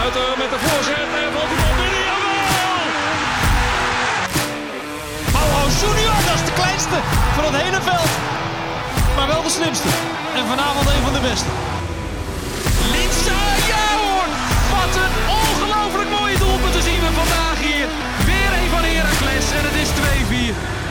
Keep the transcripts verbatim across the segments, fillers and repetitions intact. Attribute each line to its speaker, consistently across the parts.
Speaker 1: Ruiter met de voorzet en valt die bal binnen. Jawel! Mauro Junior, dat is de kleinste van het hele veld. Maar wel de slimste. En vanavond een van de beste. Linsa, ja hoor! Wat een ongelooflijk mooie doelpunten zien we vandaag hier. Weer een van Heracles en het is twee vier.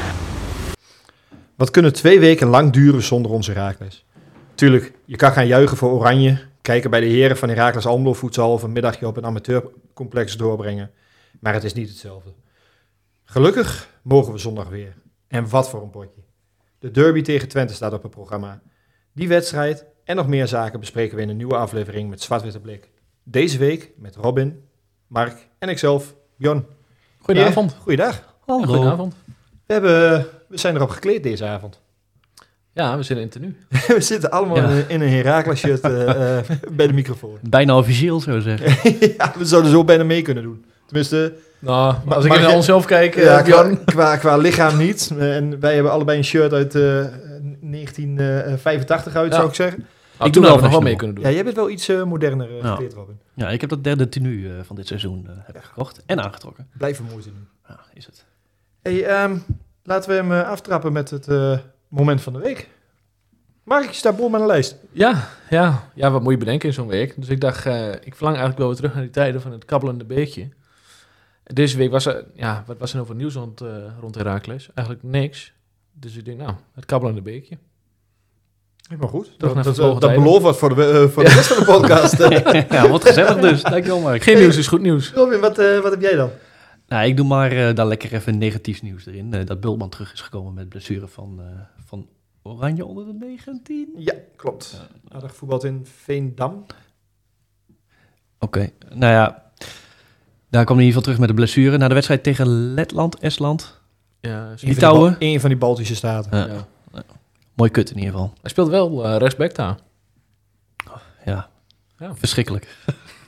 Speaker 2: Wat kunnen twee weken lang duren zonder onze Heracles? Tuurlijk, je kan gaan juichen voor Oranje, kijken bij de heren van Heracles Almelo voedsel of een middagje op een amateurcomplex doorbrengen. Maar het is niet hetzelfde. Gelukkig mogen we zondag weer. En wat voor een potje. De derby tegen Twente staat op het programma. Die wedstrijd en nog meer zaken bespreken we in een nieuwe aflevering met Zwart-Witte Blik. Deze week met Robin, Mark en ikzelf, Bjorn.
Speaker 3: Goedenavond.
Speaker 2: Ja, goeiedag.
Speaker 3: Hallo. Ja, goedenavond.
Speaker 2: We, hebben, we zijn erop gekleed deze avond.
Speaker 3: Ja, we zitten in tenue.
Speaker 2: We zitten allemaal ja. in een Heracles shirt uh, uh, bij de microfoon.
Speaker 4: Bijna officieel, zo zeggen.
Speaker 2: Ja, we zouden zo bijna mee kunnen doen. Tenminste...
Speaker 3: Nou, als ik even naar onszelf kijk...
Speaker 2: Ja,
Speaker 3: uh,
Speaker 2: qua, qua, qua lichaam niet. En wij hebben allebei een shirt uit uh, negentien vijfentachtig uit, ja. zou ik zeggen.
Speaker 3: Nou, ik doe er nog wel mee kunnen doen.
Speaker 2: Ja, jij bent wel iets uh, moderner uh,
Speaker 4: ja.
Speaker 2: gekleed, Robin.
Speaker 4: Ja, ik heb dat derde tenue uh, van dit seizoen uh, heb gekocht en aangetrokken.
Speaker 2: Blijven mooi te doen.
Speaker 4: Ja, is het.
Speaker 2: Hey, um, laten we hem uh, aftrappen met het uh, moment van de week. Mark, je staat bol met een lijst.
Speaker 3: Ja, ja, ja, wat moet je bedenken in zo'n week? Dus ik dacht, uh, ik verlang eigenlijk wel weer terug naar die tijden van het kabbelende beekje. Deze week was er, ja, wat was er nou voor nieuws rond, uh, rond Heracles? Eigenlijk niks. Dus ik denk, nou, het kabbelende beekje.
Speaker 2: Helemaal goed.
Speaker 3: Dat,
Speaker 2: dat,
Speaker 3: dat,
Speaker 2: dat, dat belooft wat voor de, uh, voor de rest van de podcast.
Speaker 4: Ja, wat gezellig dus. Dankjewel, Mark.
Speaker 3: Geen nieuws is goed nieuws.
Speaker 2: Robin, wat, uh, wat heb jij dan?
Speaker 4: Nou, ik doe maar uh, dan lekker even negatief nieuws erin. Uh, dat Bultman terug is gekomen met blessure van, uh, van Oranje onder de negentien.
Speaker 2: Ja, klopt. Uh, Aardig voetbald in Veendam.
Speaker 4: Oké, okay. Nou ja... Daar kwam hij in ieder geval terug met de blessure. Na de wedstrijd tegen Letland, Estland.
Speaker 3: Ja,
Speaker 4: Litouwen.
Speaker 2: Een van die Baltische staten.
Speaker 4: Ja. Ja. Ja. Mooi kut in ieder geval.
Speaker 3: Hij speelt wel uh, rechtsback daar.
Speaker 4: Ja,
Speaker 3: ja.
Speaker 4: Verschrikkelijk.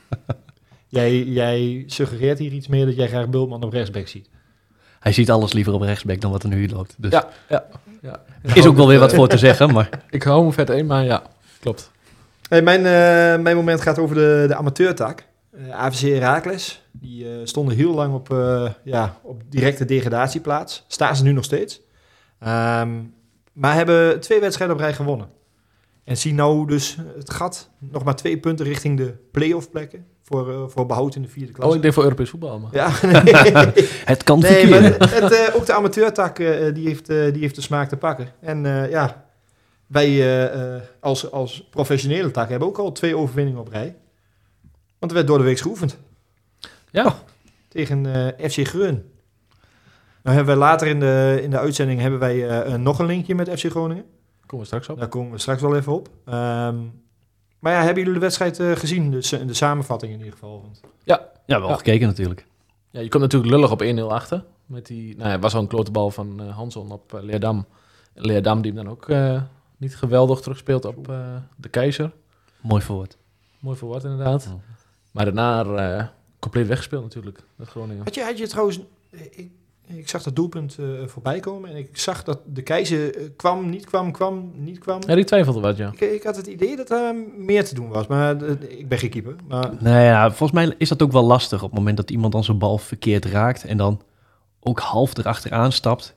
Speaker 2: jij, jij suggereert hier iets meer dat jij graag Bultman op rechtsback ziet.
Speaker 4: Hij ziet alles liever op rechtsback dan wat er nu loopt. Dus
Speaker 3: ja, ja, ja.
Speaker 4: Is ook wel weer wat voor te zeggen, maar...
Speaker 3: Ik hou hem vet in, maar ja, klopt.
Speaker 2: Hey, mijn, uh, mijn moment gaat over de, de amateurtak. Uh, A V C Heracles. Die uh, stonden heel lang op, uh, ja, op directe degradatieplaats. Staan ze nu nog steeds. Um, maar hebben twee wedstrijden op rij gewonnen. En zien nou dus het gat nog maar twee punten richting de play-off plekken. Voor, uh, voor behoud in de vierde klasse.
Speaker 3: Oh, ik denk voor Europees voetbal. Maar.
Speaker 2: Ja, nee.
Speaker 4: Het kan
Speaker 2: nee,
Speaker 4: verkeren.
Speaker 2: Maar het, uh, ook de amateurtak uh, die, heeft, uh, die heeft de smaak te pakken. En uh, ja, wij uh, uh, als, als professionele tak hebben ook al twee overwinningen op rij. Want er werd door de week geoefend.
Speaker 3: Ja.
Speaker 2: Oh, tegen uh, F C Groen. Nou hebben we later in de, in de uitzending hebben wij uh, nog een linkje met F C Groningen.
Speaker 3: Komen we straks op.
Speaker 2: Daar komen we straks wel even op. Um, maar ja, hebben jullie de wedstrijd uh, gezien? De, de samenvatting in ieder geval. Want...
Speaker 3: Ja.
Speaker 4: Ja, wel
Speaker 3: ja.
Speaker 4: gekeken natuurlijk.
Speaker 3: Ja, je komt natuurlijk lullig op één nul achter. Met die, nou ja, was al een klote bal van uh, Hanson op uh, Leerdam. Leerdam die hem dan ook uh, niet geweldig terugspeelt op uh, de Keizer.
Speaker 4: Mooi verwoord.
Speaker 3: Mooi verwoord inderdaad. Oh. Maar daarna uh, compleet weggespeeld natuurlijk, dat Groningen.
Speaker 2: Had je, had je trouwens... Ik, ik zag dat doelpunt uh, voorbij komen en ik zag dat de Keizer uh, kwam, niet kwam, kwam, niet kwam.
Speaker 3: Ja, die twijfelde wat, ja.
Speaker 2: Ik, ik had het idee dat er meer te doen was, maar uh, ik ben geen keeper. Maar...
Speaker 4: Nee, ja, volgens mij is dat ook wel lastig op het moment dat iemand dan zijn bal verkeerd raakt en dan ook half erachteraan stapt.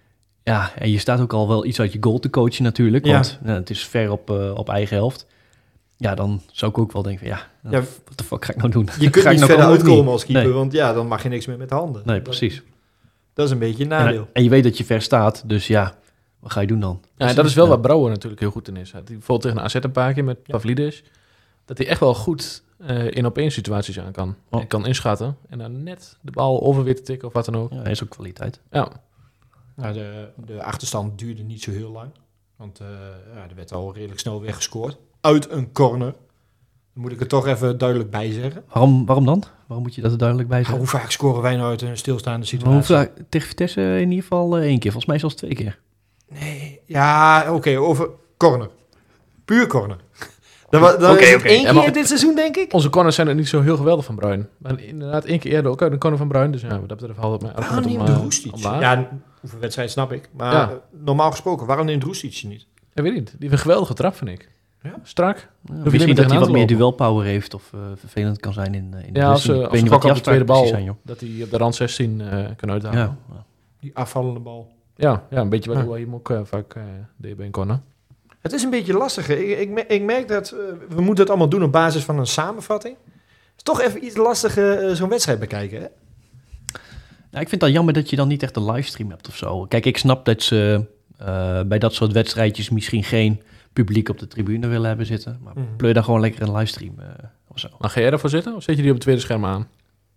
Speaker 4: Ja, en je staat ook al wel iets uit je goal te coachen natuurlijk, ja. want nou, het is ver op, uh, op eigen helft. Ja, dan zou ik ook wel denken van ja, ja wat de fuck ga ik nou doen?
Speaker 2: Je kunt
Speaker 4: ga
Speaker 2: niet
Speaker 4: ik
Speaker 2: verder
Speaker 4: nou
Speaker 2: uitkomen
Speaker 4: niet?
Speaker 2: als keeper,
Speaker 4: Nee.
Speaker 2: want ja, dan mag je niks meer met de handen.
Speaker 4: Nee, precies.
Speaker 2: Dat is een beetje een nadeel.
Speaker 4: En, en je weet dat je ver staat, dus ja, wat ga je doen dan?
Speaker 3: Ja, dat is wel ja. wat Brouwer natuurlijk heel goed in is. Hij bijvoorbeeld tegen een A Z een paar keer met ja. Pavlidis. Dat hij echt wel goed uh, in op één situaties aan kan. Oh. En kan inschatten. En dan net de bal over weer te tikken of wat dan ook.
Speaker 4: Ja, is ook kwaliteit.
Speaker 3: Ja.
Speaker 2: Nou, de, de achterstand duurde niet zo heel lang. Want uh, ja, er werd al redelijk snel weer gescoord. Uit een corner. Dan moet ik er toch even duidelijk bij zeggen.
Speaker 4: Waarom, waarom dan? Waarom moet je dat er duidelijk bij zeggen?
Speaker 2: Ja, hoe vaak scoren wij nou uit een stilstaande situatie?
Speaker 4: Hoe vaak? Tegen Vitesse in ieder geval uh, één keer. Volgens mij zelfs twee keer.
Speaker 2: Nee, ja, oké, okay, over corner. Puur corner. Dan, dan
Speaker 4: okay,
Speaker 2: is het
Speaker 4: okay.
Speaker 2: één
Speaker 3: ja,
Speaker 2: keer dit seizoen, denk ik.
Speaker 3: Onze corners zijn er niet zo heel geweldig van Bruin. Maar inderdaad, één keer eerder ook uit een corner van Bruin. Dus ja, wat dat betreft valt het mij
Speaker 2: waarom neemt
Speaker 3: om,
Speaker 2: de
Speaker 3: uh,
Speaker 2: Roestic? Ja, hoeveel wedstrijd snap ik. Maar
Speaker 3: ja.
Speaker 2: normaal gesproken, waarom neemt Roestic niet?
Speaker 3: Ik weet niet. Die heeft een geweldige trap, vind ik. Ja, strak.
Speaker 4: Ja,
Speaker 3: je
Speaker 4: misschien
Speaker 3: niet
Speaker 4: dat hij
Speaker 3: tegenaan
Speaker 4: wat
Speaker 3: te
Speaker 4: meer
Speaker 3: lopen.
Speaker 4: duelpower heeft of uh, vervelend kan zijn in, uh, in de
Speaker 3: Ja, als
Speaker 4: rust.
Speaker 3: ze
Speaker 4: Ik
Speaker 3: als
Speaker 4: weet
Speaker 3: ze
Speaker 4: niet wat
Speaker 3: gokken
Speaker 4: die
Speaker 3: op de tweede
Speaker 4: afspraken
Speaker 3: bal,
Speaker 4: precies zijn, joh.
Speaker 3: dat hij op de rand zestien uh, kan uithalen.
Speaker 4: Ja,
Speaker 3: Ja,
Speaker 2: Die afvallende bal.
Speaker 3: ja, ja een beetje wat
Speaker 2: Ja.
Speaker 3: je hem ook uh, vaak uh, deed bij een corner.
Speaker 2: Het is een beetje lastig. Ik, ik, ik merk dat uh, we moeten het allemaal doen op basis van een samenvatting. Het is toch even iets lastiger uh, zo'n wedstrijd bekijken, hè?
Speaker 4: Nou, ik vind het jammer dat je dan niet echt een livestream hebt of zo. Kijk, ik snap dat ze uh, bij dat soort wedstrijdjes misschien geen publiek op de tribune willen hebben zitten. Maar
Speaker 2: Mm.
Speaker 4: pleur dan gewoon lekker een livestream uh, of zo.
Speaker 3: Maar ga jij ervoor zitten of zet je die op het tweede scherm aan?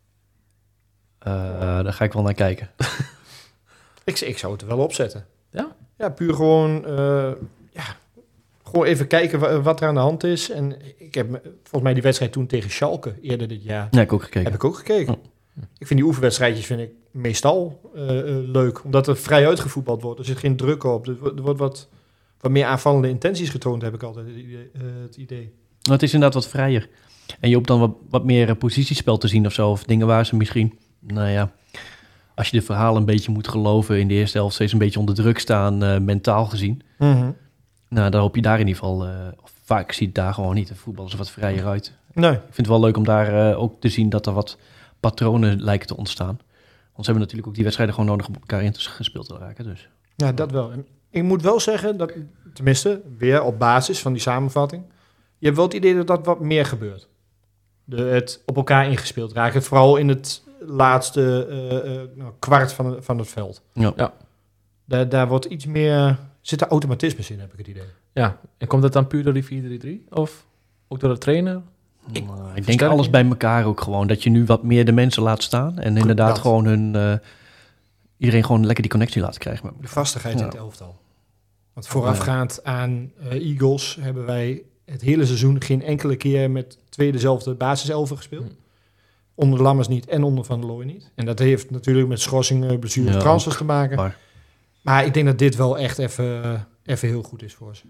Speaker 4: Uh, daar ga ik wel naar kijken.
Speaker 2: Ik, ik zou het er wel opzetten.
Speaker 3: Ja?
Speaker 2: Ja, puur gewoon, uh, ja, gewoon even kijken wa- wat er aan de hand is. En ik heb me- volgens mij die wedstrijd toen tegen Schalke eerder dit jaar,
Speaker 4: Ja, ik ook gekeken.
Speaker 2: heb ik ook gekeken.
Speaker 4: Oh.
Speaker 2: Ik vind die oefenwedstrijdjes vind ik meestal uh, uh, leuk, omdat er vrij uitgevoetbald wordt. Er zit geen druk op. Er wordt, er wordt wat, wat meer aanvallende intenties getoond, heb ik altijd het idee. Uh, het idee.
Speaker 4: Nou, het is inderdaad wat vrijer. En je hoopt dan wat, wat meer uh, positiespel te zien of zo. Of dingen waar ze misschien, nou ja, als je de verhalen een beetje moet geloven, in de eerste helft steeds een beetje onder druk staan, uh, mentaal gezien.
Speaker 2: Mm-hmm.
Speaker 4: Nou, dan hoop je daar in ieder geval, uh, of vaak zie je het daar gewoon niet. De voetbal is er wat vrijer uit.
Speaker 2: Nee.
Speaker 4: Ik vind het wel leuk om daar uh, ook te zien dat er wat patronen lijken te ontstaan. Want ze hebben natuurlijk ook die wedstrijden gewoon nodig om op elkaar in te gespeeld te raken. Dus.
Speaker 2: Ja, dat wel. En ik moet wel zeggen dat, tenminste, weer op basis van die samenvatting, je hebt wel het idee dat dat wat meer gebeurt. De, het op elkaar ingespeeld raken. Vooral in het laatste uh, uh, nou, kwart van, van het veld.
Speaker 4: Ja.
Speaker 3: Ja.
Speaker 2: Daar, daar wordt iets meer, zit er automatismes in, heb ik het idee.
Speaker 3: Ja, en komt dat dan puur door die vier drie drie? Of ook door de trainer?
Speaker 4: Ik, ik denk alles bij elkaar ook gewoon. Dat je nu wat meer de mensen laat staan. En inderdaad
Speaker 2: dat.
Speaker 4: gewoon hun... Uh, iedereen gewoon lekker die connectie laat krijgen met
Speaker 2: De
Speaker 4: elkaar.
Speaker 2: vastigheid
Speaker 4: Ja.
Speaker 2: in het elftal. Want voorafgaand aan uh, Eagles hebben wij het hele seizoen geen enkele keer met twee dezelfde basiselfen gespeeld.
Speaker 3: Hm.
Speaker 2: Onder Lammers niet en onder Van der Looy niet. En dat heeft natuurlijk met schorsingen, blessures,
Speaker 4: Ja,
Speaker 2: transfers
Speaker 4: ook.
Speaker 2: te maken.
Speaker 4: Maar,
Speaker 2: Maar ik denk dat dit wel echt even, uh, even heel goed is voor ze.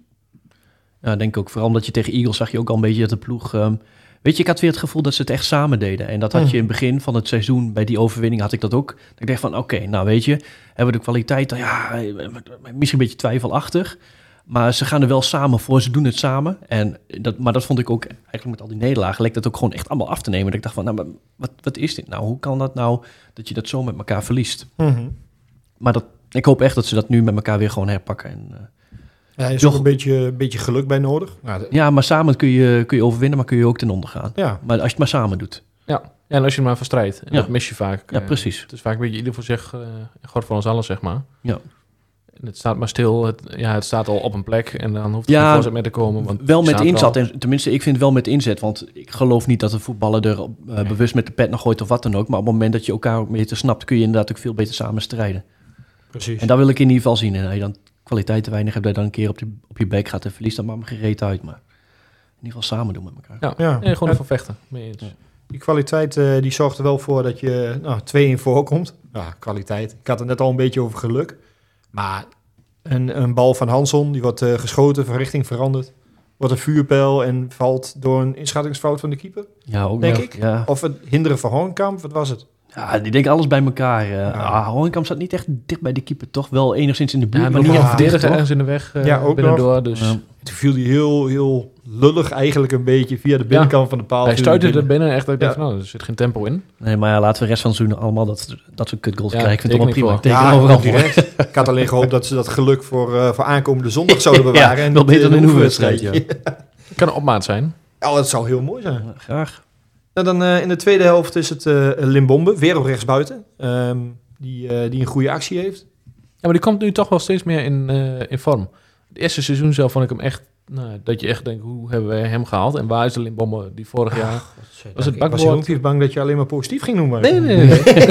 Speaker 4: ja, denk ik ook. Vooral omdat je tegen Eagles zag je ook al een beetje dat de ploeg... Um, weet je, ik had weer het gevoel dat ze het echt samen deden. En dat had je in het begin van het seizoen, bij die overwinning had ik dat ook. Dat ik dacht van, oké, okay, nou weet je, hebben we de kwaliteit... Ja, misschien een beetje twijfelachtig. Maar ze gaan er wel samen voor, ze doen het samen. En dat, maar dat vond ik ook, eigenlijk met al die nederlagen, leek dat ook gewoon echt allemaal af te nemen. Dat ik dacht van, nou, maar wat, wat is dit nou? Hoe kan dat nou, dat je dat zo met elkaar verliest?
Speaker 2: Mm-hmm.
Speaker 4: Maar dat, ik hoop echt dat ze dat nu met elkaar weer gewoon herpakken. En, uh,
Speaker 2: Ja, er is
Speaker 4: Joch-
Speaker 2: ook een beetje, een beetje geluk bij nodig. Nou, de-
Speaker 4: ja, maar samen kun je, kun je overwinnen, maar kun je ook ten onder gaan.
Speaker 2: ja.
Speaker 4: Maar als je het maar samen doet.
Speaker 3: Ja, ja en als je hem maar verstrijdt. En
Speaker 4: Ja.
Speaker 3: dat mis je vaak.
Speaker 4: Ja,
Speaker 3: eh,
Speaker 4: precies.
Speaker 3: Het is vaak een beetje ieder voor zich, uh, God voor ons allen, zeg maar.
Speaker 4: Ja.
Speaker 3: En het staat maar stil. Het, ja, het staat al op een plek. En dan hoeft er
Speaker 4: Ja,
Speaker 3: geen voorzet meer te komen. Want
Speaker 4: Wel
Speaker 3: het
Speaker 4: met
Speaker 3: staat er
Speaker 4: inzet.
Speaker 3: al.
Speaker 4: En tenminste, ik vind wel met inzet. Want ik geloof niet dat een voetballer er uh, bewust met de pet nog gooit of wat dan ook. Maar op het moment dat je elkaar ook beter snapt, kun je inderdaad ook veel beter samen strijden.
Speaker 2: Precies.
Speaker 4: En dat wil ik in ieder geval zien. En als je dan kwaliteit te weinig hebt, dat je dan een keer op, de, op je bek gaat en verliest, dan maakt me geen reet uit. Maar in ieder geval samen doen met elkaar.
Speaker 3: Ja,
Speaker 2: Ja.
Speaker 3: nee, gewoon
Speaker 2: Ja.
Speaker 3: ervan vechten. Mee eens.
Speaker 4: Ja.
Speaker 2: Die kwaliteit uh, die zorgt er wel voor dat je nou, twee in voorkomt. Ja, kwaliteit. Ik had het net al een beetje over geluk. Maar een, een bal van Hanson, die wordt uh, geschoten, van richting veranderd. Wordt een vuurpijl en valt door een inschattingsfout van de keeper.
Speaker 4: Ja, ook
Speaker 2: Denk
Speaker 4: nog.
Speaker 2: ik.
Speaker 4: Ja.
Speaker 2: Of het hinderen van Hoornkamp, wat was het?
Speaker 4: Ja, die denken alles bij elkaar. Uh,
Speaker 2: Ja.
Speaker 4: ah, Hoornkamp zat niet echt dicht bij de keeper, toch? Wel enigszins in de buurt,
Speaker 3: Ja,
Speaker 4: maar
Speaker 3: maar
Speaker 4: niet
Speaker 3: niet
Speaker 2: ja,
Speaker 4: echt
Speaker 3: verdedigen
Speaker 4: dicht, toch?
Speaker 3: ergens in de weg uh,
Speaker 2: Ja, ook
Speaker 3: binnendoor. Dus
Speaker 4: Ja.
Speaker 2: Toen viel hij heel, heel lullig eigenlijk een beetje via de binnenkant van de paal.
Speaker 3: hij
Speaker 2: viel
Speaker 3: stuitte er
Speaker 2: binnen.
Speaker 3: binnen echt. Dat ik
Speaker 2: Ja.
Speaker 3: dacht van, nou, er zit geen tempo in.
Speaker 4: Nee, maar ja, laten we de rest van het seizoen allemaal dat, dat soort kutgoals
Speaker 3: Ja,
Speaker 4: krijgen. Ik vind het
Speaker 3: teken
Speaker 4: wel
Speaker 3: ik
Speaker 4: prima.
Speaker 3: voor.
Speaker 4: Ik teken
Speaker 2: Ja,
Speaker 4: overal
Speaker 2: ook
Speaker 4: voor.
Speaker 2: direct. Ik had alleen gehoopt dat ze dat geluk voor, uh, voor aankomende zondag zouden bewaren.
Speaker 4: Ja,
Speaker 2: en
Speaker 4: wel
Speaker 2: niet,
Speaker 4: beter
Speaker 2: uh,
Speaker 4: dan
Speaker 2: de
Speaker 4: een oefenwedstrijd,
Speaker 2: oefenwedstrijd.
Speaker 3: Het kan een opmaat zijn.
Speaker 2: Oh, dat zou heel mooi zijn.
Speaker 4: Ja, graag.
Speaker 2: Nou, dan uh, in de tweede helft is het uh, Limbombe, weer op rechtsbuiten. Um, die, uh, die een goede actie heeft.
Speaker 3: Ja, maar die komt nu toch wel steeds meer in, uh, in vorm. Het eerste seizoen zelf vond ik hem echt... Nou, dat je echt denkt, hoe hebben we hem gehaald? En waar is de Limbombe die vorig jaar...
Speaker 2: Was
Speaker 3: het
Speaker 2: ik was
Speaker 3: bakboord?
Speaker 2: heel niet bang dat je alleen maar positief ging noemen.
Speaker 3: Nee, nee, nee.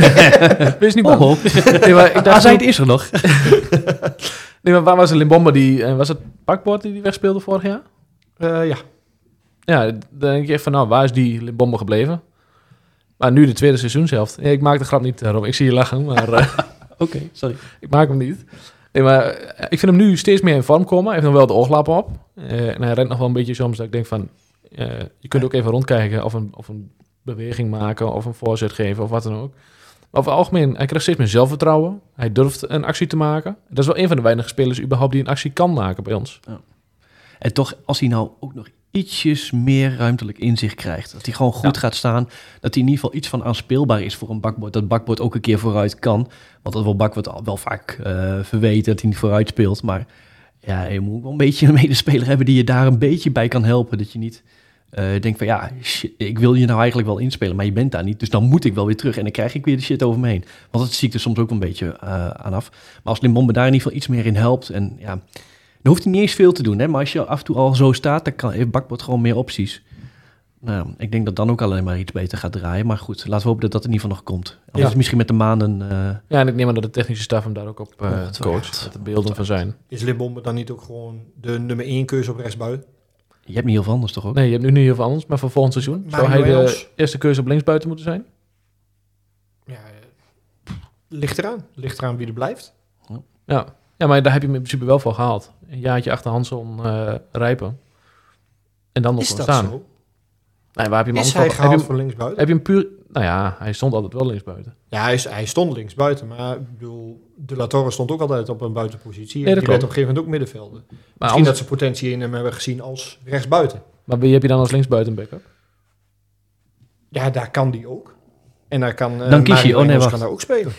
Speaker 3: nee. Wees niet bang.
Speaker 4: Oh,
Speaker 3: Nee, maar ik dacht
Speaker 4: Ah,
Speaker 3: ook-
Speaker 4: is er nog.
Speaker 3: nee, maar waar was de Limbombe? Die, uh, was het bakboord die die wegspeelde vorig jaar?
Speaker 2: Uh, ja.
Speaker 3: Ja, dan denk je echt van, nou, waar is die Limbombe gebleven? Maar nu de tweede seizoenshelft. Ja, ik maak de grap niet, Rob. Ik zie je lachen, maar uh,
Speaker 4: Oké, okay, sorry.
Speaker 3: ik maak hem niet. Nee, maar uh, ik vind hem nu steeds meer in vorm komen. Hij heeft nog wel de ooglappen op. Uh, en hij rent nog wel een beetje soms dat ik denk van... Uh, je kunt ook even rondkijken of een, of een beweging maken of een voorzet geven of wat dan ook. Maar over het algemeen, hij krijgt steeds meer zelfvertrouwen. Hij durft een actie te maken. Dat is wel een van de weinige spelers überhaupt die een actie kan maken bij ons.
Speaker 4: En toch, als hij nou ook nog ietsjes meer ruimtelijk inzicht krijgt, dat hij gewoon goed
Speaker 3: Ja.
Speaker 4: gaat staan, dat hij in ieder geval iets van aanspeelbaar is voor een bakbord, dat bakbord ook een keer vooruit kan. Want dat wil bakbord al wel vaak uh, verweten, dat hij niet vooruit speelt. Maar ja, je moet wel een beetje een medespeler hebben die je daar een beetje bij kan helpen. Dat je niet uh, denkt van ja, shit, ik wil je nou eigenlijk wel inspelen, maar je bent daar niet. Dus dan moet ik wel weer terug en dan krijg ik weer de shit over me heen. Want dat zie ik er soms ook een beetje uh, aan af. Maar als Limbombe daar in ieder geval iets meer in helpt en ja, dan hoeft hij niet eens veel te doen. Hè? Maar als je af en toe al zo staat, dan kan, heeft bakbord gewoon meer opties. Nou, ik denk dat dan ook alleen maar iets beter gaat draaien. Maar goed, laten we hopen dat dat in ieder geval nog komt. Anders
Speaker 2: Ja.
Speaker 4: is misschien met de maanden... Uh,
Speaker 3: Ja, en ik neem aan dat de technische staf hem daar ook op uh,
Speaker 4: Ongetwijfeld.
Speaker 3: coacht. Dat de beelden van zijn.
Speaker 2: Is Limbombe dan niet ook gewoon de nummer één keuze op rechtsbuiten?
Speaker 4: je hebt niet heel veel anders toch ook?
Speaker 3: Nee, je hebt nu niet heel veel anders. Maar voor volgend seizoen zou
Speaker 2: Mario
Speaker 3: hij de
Speaker 2: Engels?
Speaker 3: eerste keuze op linksbuiten moeten zijn?
Speaker 2: Ja, eh, ligt eraan. Ligt eraan wie er blijft.
Speaker 3: Ja. Ja, maar daar heb je hem in principe wel voor gehaald. Een jaartje achter Hanson uh, Rijpen. En dan nog
Speaker 2: Is
Speaker 3: gewoon
Speaker 2: dat
Speaker 3: staan.
Speaker 2: zo?
Speaker 3: Nee, waar heb je hem
Speaker 2: Is
Speaker 3: anders
Speaker 2: hij
Speaker 3: voor? Heb je
Speaker 2: gehaald
Speaker 3: hem,
Speaker 2: voor linksbuiten?
Speaker 3: heb je hem puur... Nou ja, hij stond altijd wel linksbuiten.
Speaker 2: Ja, hij, is, hij stond linksbuiten, maar ik bedoel, De La Torre stond ook altijd op een buitenpositie.
Speaker 3: Nee,
Speaker 2: En
Speaker 3: dat
Speaker 2: die werd
Speaker 3: klopt.
Speaker 2: op een gegeven moment ook middenvelder.
Speaker 3: Maar,
Speaker 2: Misschien
Speaker 3: anders,
Speaker 2: dat ze potentie in hem hebben gezien als rechtsbuiten.
Speaker 3: maar wie heb je dan als linksbuiten backup?
Speaker 2: Ja, daar kan die ook. En daar kan uh,
Speaker 4: Dan kies je-
Speaker 2: Mario
Speaker 4: oh, nee,
Speaker 2: Engels
Speaker 4: wacht.
Speaker 2: kan daar ook spelen.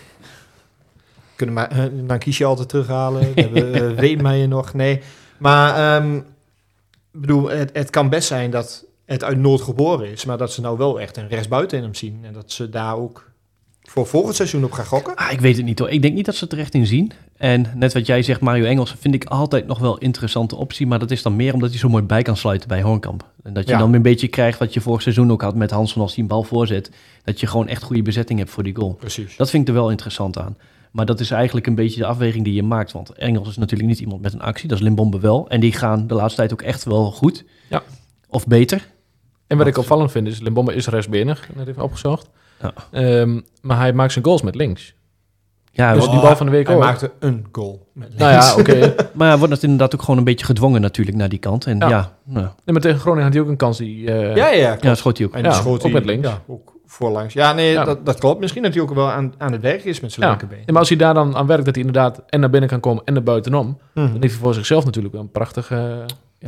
Speaker 2: Kunnen maar, uh, dan kies je altijd terughalen. We hebben uh, Weemeyer nog. Nee, maar um, ik bedoel, het, het kan best zijn dat het uit Noord geboren is, maar dat ze nou wel echt een rechtsbuiten in hem zien. En dat ze daar ook voor volgend seizoen op gaan gokken.
Speaker 4: Ah, ik weet het niet hoor. Ik denk niet dat ze het er echt in zien. En net wat jij zegt, Mario Engels, vind ik altijd nog wel een interessante optie. Maar dat is dan meer omdat hij zo mooi bij kan sluiten bij Hoornkamp. En dat je
Speaker 2: Ja.
Speaker 4: dan een beetje krijgt wat je vorig seizoen ook had met Hanson als hij een bal voorzet. Dat je gewoon echt goede bezetting hebt voor die goal.
Speaker 2: Precies.
Speaker 4: Dat vind ik er wel interessant aan. Maar dat is eigenlijk een beetje de afweging die je maakt. Want Engels is natuurlijk niet iemand met een actie. Dat is Limbombe wel. En die gaan de laatste tijd ook echt wel goed.
Speaker 3: Ja.
Speaker 4: Of beter.
Speaker 3: En wat ik opvallend vind is, Limbombe is rechtsbenig, net even opgezocht.
Speaker 4: Ja.
Speaker 3: Um, maar hij maakt zijn goals met links.
Speaker 4: Ja,
Speaker 3: Dus
Speaker 4: wat-
Speaker 3: die bal van de week
Speaker 2: Hij
Speaker 3: ook.
Speaker 2: maakte een goal. Met
Speaker 3: Nou ja, oké. Okay.
Speaker 4: maar hij wordt het inderdaad ook gewoon een beetje gedwongen natuurlijk naar die kant. En
Speaker 3: Ja.
Speaker 4: ja, nou,
Speaker 3: Nee, maar tegen Groningen had hij ook een kans die... Uh,
Speaker 2: Ja, ja, klopt.
Speaker 4: ja, schoot hij ook.
Speaker 2: En
Speaker 3: Ja,
Speaker 2: die schoot
Speaker 3: ook
Speaker 2: hij-
Speaker 3: met links.
Speaker 2: Ja, ook voorlangs. Ja, nee,
Speaker 3: Ja.
Speaker 2: Dat, dat klopt. Misschien dat hij ook wel aan, aan het werk is met zijn
Speaker 3: Ja.
Speaker 2: linkerbeen.
Speaker 3: Ja, maar als hij daar dan aan werkt dat hij inderdaad en naar binnen kan komen en naar buitenom,
Speaker 2: Mhm.
Speaker 3: dan heeft hij voor zichzelf natuurlijk wel een prachtige...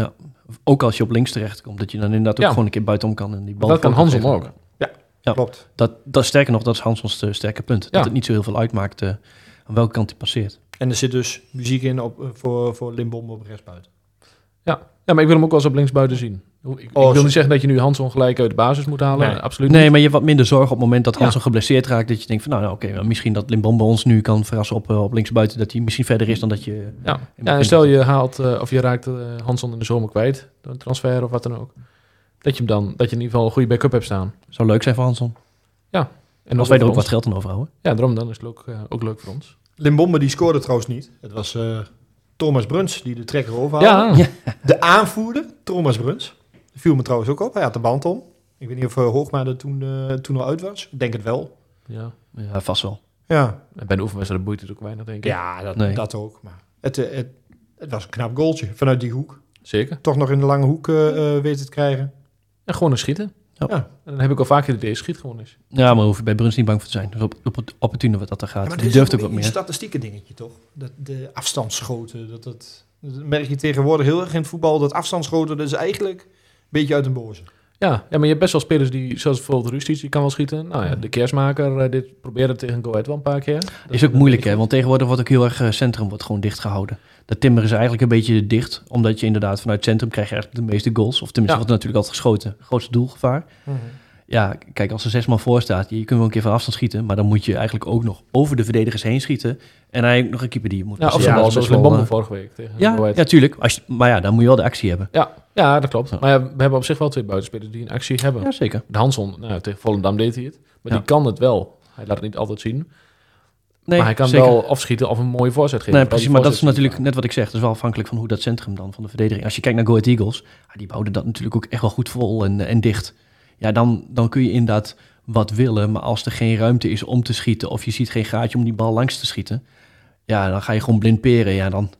Speaker 4: Ook als je op links terechtkomt, dat je dan inderdaad ook
Speaker 3: Ja.
Speaker 4: gewoon een keer buitenom kan. En die bal
Speaker 3: Dat kan
Speaker 4: voor-
Speaker 3: Hanson
Speaker 4: geven.
Speaker 3: ook.
Speaker 4: Ja.
Speaker 2: Klopt.
Speaker 4: Dat, dat, sterker nog, dat is Hansons uh, sterke punt.
Speaker 3: Ja.
Speaker 4: Dat het niet zo heel veel uitmaakt uh, aan welke kant hij passeert.
Speaker 2: En er zit dus muziek in op, uh, voor, voor Limbombe op rechtsbuiten.
Speaker 3: Ja. ja, maar ik wil hem ook wel eens op linksbuiten zien. Ik, ik
Speaker 2: Oh,
Speaker 3: wil
Speaker 2: zo-
Speaker 3: niet zeggen dat je nu Hanson gelijk uit de basis moet halen.
Speaker 2: Nee.
Speaker 3: Absoluut
Speaker 4: Nee,
Speaker 3: niet.
Speaker 4: maar je hebt wat minder zorg op het moment dat
Speaker 3: Ja.
Speaker 4: Hanson geblesseerd raakt. Dat je denkt van, nou, nou oké, okay, misschien dat Limbombe ons nu kan verrassen op, uh, op linksbuiten. Dat hij misschien verder is dan dat je...
Speaker 3: Ja. ja, en stel je haalt uh, of je raakt uh, Hanson in de zomer kwijt, door een transfer of wat dan ook. Dat je hem dan, dat je in ieder geval een goede backup hebt staan.
Speaker 4: Zou leuk zijn voor Hanson.
Speaker 3: En
Speaker 4: Als wij er ook
Speaker 3: voor
Speaker 4: wat
Speaker 3: ons.
Speaker 4: geld aan overhouden.
Speaker 3: Ja, daarom dan is het ook, uh, ook leuk voor ons.
Speaker 2: Limbombe die scoorde trouwens niet. Het was uh, Thomas Bruns die de trekker overhaalde.
Speaker 3: Ja,
Speaker 4: Ja.
Speaker 2: De aanvoerder, Thomas Bruns. Dat viel me trouwens ook op. Hij had de band om. Ik weet niet of uh, Hoogma er toen, uh, toen al uit was. Ik denk het wel.
Speaker 3: ja.
Speaker 4: Ja, vast wel.
Speaker 2: Ja,
Speaker 3: En bij de oefenwedstrijd boeit het ook weinig, denk ik.
Speaker 2: ja dat,
Speaker 4: Nee.
Speaker 2: dat ook. Maar het, uh, het, het was een knap goaltje vanuit die hoek.
Speaker 3: Zeker.
Speaker 2: Toch nog in de lange hoek uh, uh, weten te krijgen.
Speaker 3: En gewoon een schieten.
Speaker 4: Ja.
Speaker 2: Ja.
Speaker 3: En dan heb ik al vaak het idee, schiet gewoon eens.
Speaker 4: Ja, maar hoef je bij Bruns niet bang voor te zijn. Dus op, op het opportune wat dat er gaat.
Speaker 2: Ja, maar
Speaker 4: die
Speaker 2: dit is
Speaker 4: durft ook
Speaker 2: een
Speaker 4: wat
Speaker 2: beetje
Speaker 4: meer.
Speaker 2: een statistieke dingetje, toch? Dat de afstandsschoten, dat, dat, dat merk je tegenwoordig heel erg in het voetbal. Dat afstandsschoten, dat is eigenlijk een beetje uit een boze.
Speaker 3: Ja, ja, maar je hebt best wel spelers die, zoals bijvoorbeeld Rustic, die kan wel schieten. Nou ja, de Keersmaker, uh, dit probeerde tegen Go Ahead wel een paar keer. Dat
Speaker 4: Is ook
Speaker 3: dat
Speaker 4: moeilijk,
Speaker 3: deed
Speaker 4: hè? Want tegenwoordig wordt ook heel erg uh, centrum wordt gewoon dicht gehouden. Dat timmer is eigenlijk een beetje dicht. Omdat je inderdaad vanuit het centrum krijg je eigenlijk de meeste goals. Of tenminste,
Speaker 3: Ja.
Speaker 4: wordt natuurlijk altijd geschoten. Grootste doelgevaar. Ja, k- kijk, als er zes man voor staat, je kunt wel een keer van afstand schieten. Maar dan moet je eigenlijk ook nog over de verdedigers heen schieten. En hij nog een keeper die je moet
Speaker 3: Ja, of
Speaker 4: passeren.
Speaker 3: zo'n bal
Speaker 4: Dat is
Speaker 3: zoals
Speaker 4: best wel,
Speaker 3: Limbombe
Speaker 4: uh,
Speaker 3: vorige week tegen
Speaker 4: Ja,
Speaker 3: Go Ahead.
Speaker 4: ja, tuurlijk. Als je, maar ja, dan moet je wel de actie hebben.
Speaker 3: Ja, ja, dat klopt.
Speaker 4: Ja.
Speaker 3: Maar ja, we hebben op zich wel twee buitenspelers die een actie hebben.
Speaker 4: Ja, zeker.
Speaker 3: De Hanson, nou, tegen Volendam deed hij het. Maar
Speaker 4: Ja.
Speaker 3: die kan het wel. Hij laat het niet altijd zien.
Speaker 4: Nee,
Speaker 3: maar hij kan
Speaker 4: zeker.
Speaker 3: wel of schieten of een mooie voorzet geven.
Speaker 4: Nee,
Speaker 3: Vooral
Speaker 4: precies,
Speaker 3: die
Speaker 4: maar dat is
Speaker 3: voorzet
Speaker 4: natuurlijk
Speaker 3: schieten.
Speaker 4: net wat ik zeg. Dat is wel afhankelijk van hoe dat centrum dan van de verdediging. Als je kijkt naar Go Ahead Eagles, ja, die bouwden dat natuurlijk ook echt wel goed vol en, en dicht. Ja, dan, dan kun je inderdaad wat willen, maar als er geen ruimte is om te schieten of je ziet geen gaatje om die bal langs te schieten, ja, dan ga je gewoon blind peren. Ja, dan...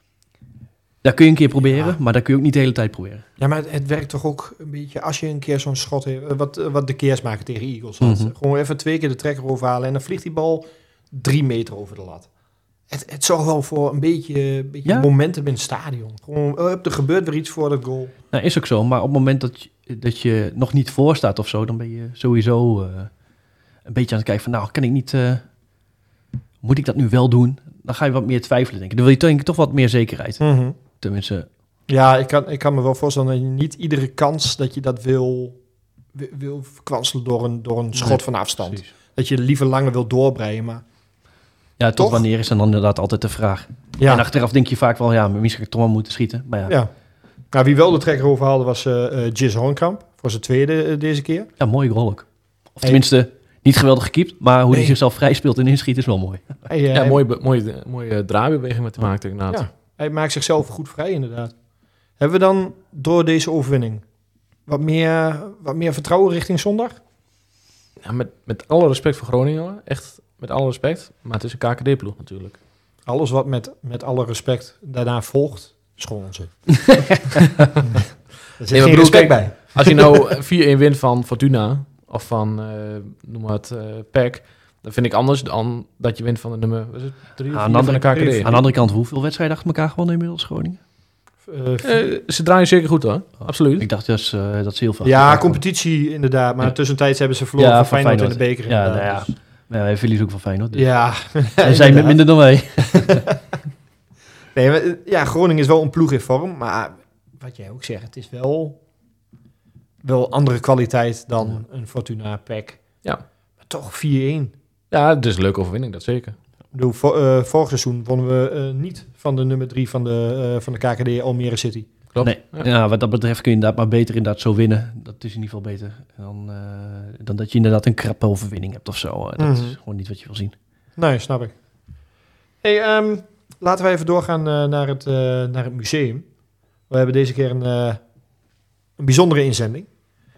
Speaker 4: Dat kun je een keer proberen,
Speaker 2: Ja.
Speaker 4: maar dat kun je ook niet de hele tijd proberen.
Speaker 2: Ja, maar het, het werkt toch ook een beetje als je een keer zo'n schot heeft, eh, wat, eh, wat de Keersmaker tegen Eagles had.
Speaker 4: Mhm.
Speaker 2: Gewoon even twee keer de trekker overhalen en dan vliegt die bal drie meter over de lat. het, het zorgt wel voor een beetje, een beetje
Speaker 4: Ja.
Speaker 2: momentum in het stadion. Gewoon, oh, er gebeurt weer iets voor dat goal.
Speaker 4: Nou, is ook zo. Maar op het moment dat je, dat je nog niet voor staat of zo, dan ben je sowieso uh, een beetje aan het kijken van, nou, kan ik niet... Uh, moet ik dat nu wel doen? Dan ga je wat meer twijfelen, denk ik. Dan wil je denk ik toch wat meer zekerheid.
Speaker 2: Mm-hmm.
Speaker 4: Tenminste...
Speaker 2: Ja, ik kan, ik kan me wel voorstellen dat je niet iedere kans dat je dat wil, wil, wil verkwanselen door een, door een schot
Speaker 4: Nee,
Speaker 2: van afstand.
Speaker 3: Precies.
Speaker 2: Dat je liever langer wil doorbreien, maar...
Speaker 4: Ja, tot
Speaker 2: Toch?
Speaker 4: wanneer is dan inderdaad altijd de vraag.
Speaker 2: Ja,
Speaker 4: En achteraf denk je vaak wel, ja, misschien had ik toch wel moeten schieten. Maar ja, ja.
Speaker 2: ja. Nou, wie wel de trekker overhaalde was uh, uh, Jis Hornkamp. Voor zijn tweede uh, deze keer.
Speaker 4: mooie goal ook. Of
Speaker 2: Hey.
Speaker 4: tenminste, niet geweldig gekiept, maar hoe
Speaker 2: Nee.
Speaker 4: hij zichzelf vrij speelt en inschiet is wel mooi.
Speaker 2: Hij, uh,
Speaker 3: Ja,
Speaker 2: hij-
Speaker 3: mooie, be- mooie, mooie draaibeweging met te maken inderdaad.
Speaker 2: Ja, hij maakt zichzelf goed vrij inderdaad. Hebben we dan door deze overwinning wat meer, wat meer vertrouwen richting zondag?
Speaker 3: Ja, met, met alle respect voor Groningen, hoor. Echt met alle respect. Maar het is een K K D-ploeg natuurlijk.
Speaker 2: Alles wat met, met alle respect daarna volgt, is gewoon onzin. Er zit
Speaker 3: maar
Speaker 2: geen
Speaker 3: bedoel,
Speaker 2: respect
Speaker 3: kijk,
Speaker 2: bij.
Speaker 3: Als je nou vier-een wint van Fortuna of van, uh, noem maar het, uh, P E C, dan vind ik anders dan dat je wint van de nummer wat is het, drie of
Speaker 4: Aan
Speaker 3: vier
Speaker 4: de
Speaker 3: van de K K D.
Speaker 4: Aan de andere kant, hoeveel wedstrijden achter elkaar gewonnen inmiddels Groningen?
Speaker 2: Uh,
Speaker 3: Uh, ze draaien zeker goed hoor, absoluut.
Speaker 4: Ik dacht dus, uh, dat ze heel veel...
Speaker 2: ja,
Speaker 4: achter elkaar
Speaker 2: competitie inderdaad. Maar
Speaker 4: Ja.
Speaker 2: tussentijds hebben ze verloren
Speaker 4: Ja,
Speaker 2: van
Speaker 4: van
Speaker 2: Feyenoord, in
Speaker 4: Feyenoord.
Speaker 2: de beker.
Speaker 4: Ja,
Speaker 2: inderdaad.
Speaker 4: nou ja.
Speaker 2: Dus-
Speaker 4: Ja, wij verliezen ook van Feyenoord. Dus.
Speaker 2: ja.
Speaker 4: We zijn met
Speaker 2: inderdaad.
Speaker 4: minder dan wij.
Speaker 2: Nee, maar, uh, ja, Groningen is wel een ploeg in vorm. Maar wat jij ook zegt, het is wel, wel andere kwaliteit dan een Fortuna P E C.
Speaker 3: Ja.
Speaker 2: Maar toch vier-een.
Speaker 3: Ja, het is een leuke overwinning, dat zeker.
Speaker 2: Ik bedoel, vor, uh, vorig seizoen wonnen we uh, niet van de nummer drie van de, uh, van de K K D Almere City.
Speaker 3: Klopt.
Speaker 4: Nee,
Speaker 3: Ja.
Speaker 4: ja, wat dat betreft kun je inderdaad maar beter inderdaad zo winnen. Dat is in ieder geval beter dan, uh, dan dat je inderdaad een krappe overwinning hebt of zo. Uh, dat
Speaker 2: Mhm.
Speaker 4: is gewoon niet wat je wil zien.
Speaker 2: Nee, snap ik. Hey, um, laten we even doorgaan uh, naar, het, uh, naar het museum. We hebben deze keer een, uh, een bijzondere inzending.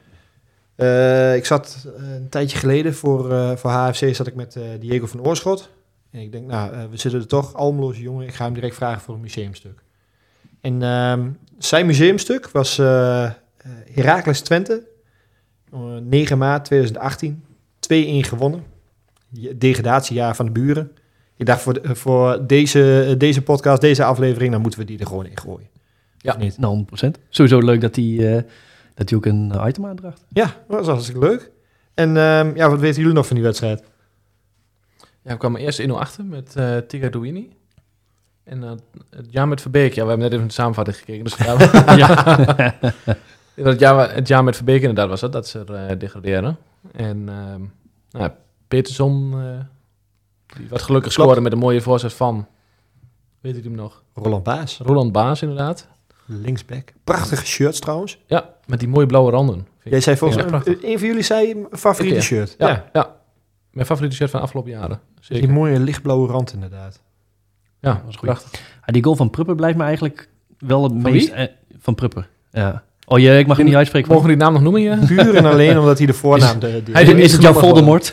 Speaker 2: Uh, ik zat uh, een tijdje geleden voor, uh, voor H F C zat ik met uh, Diego van Oorschot. En ik denk, nou, uh, we zitten er toch, Almeloze jongen, ik ga hem direct vragen voor een museumstuk. En um, zijn museumstuk was uh, Heracles Twente, uh, negen maart tweeduizend achttien, twee-een gewonnen. Degradatiejaar van de buren. Ik dacht, voor, de, voor deze, deze podcast, deze aflevering, dan moeten we die er gewoon in gooien.
Speaker 3: Ja.
Speaker 2: Of niet?
Speaker 4: Nou, honderd procent. Sowieso leuk dat hij uh, dat hij ook een item aandraagt.
Speaker 2: Ja, dat was hartstikke leuk. En um, ja, wat weten jullie nog van die wedstrijd?
Speaker 3: Ja, we kwamen eerst één nul achter met uh, Tiga Douini. En uh, het jaar met Verbeek, ja, we hebben net even een samenvatting gekeken. Dus ja, ja. het, jaar, het jaar met Verbeek inderdaad was dat, dat ze er uh, degraderen. En uh, nou, Peterson, uh, die wat gelukkig
Speaker 2: Klopt.
Speaker 3: scoorde met een mooie voorzet van, weet u hem nog?
Speaker 2: Roland Baas,
Speaker 3: Roland Baas inderdaad.
Speaker 2: linksback. Prachtige shirts trouwens.
Speaker 3: Ja, met die mooie blauwe randen. Vind
Speaker 2: Jij
Speaker 3: ik.
Speaker 2: zei volgens
Speaker 3: Ja,
Speaker 2: mij,
Speaker 3: prachtig.
Speaker 2: een van jullie zei favoriete
Speaker 3: Ik, ja.
Speaker 2: shirt.
Speaker 3: Ja,
Speaker 2: Ja.
Speaker 3: ja. Mijn favoriete shirt van de afgelopen jaren. Zeker.
Speaker 2: Die mooie lichtblauwe rand inderdaad.
Speaker 3: Ja,
Speaker 4: was goed.
Speaker 3: prachtig.
Speaker 4: Ja, die goal van Prupper blijft me eigenlijk wel het
Speaker 3: Van
Speaker 4: meest...
Speaker 3: wie?
Speaker 4: eh, van Prupper, ja. Oh je, ik mag hem niet uitspreken.
Speaker 3: Mogen we die naam nog noemen, ja?
Speaker 2: Puur en alleen omdat hij de voornaam... De, die-
Speaker 3: Hij
Speaker 4: Is,
Speaker 3: is
Speaker 4: is het jouw
Speaker 3: genoemd
Speaker 4: Voldemort?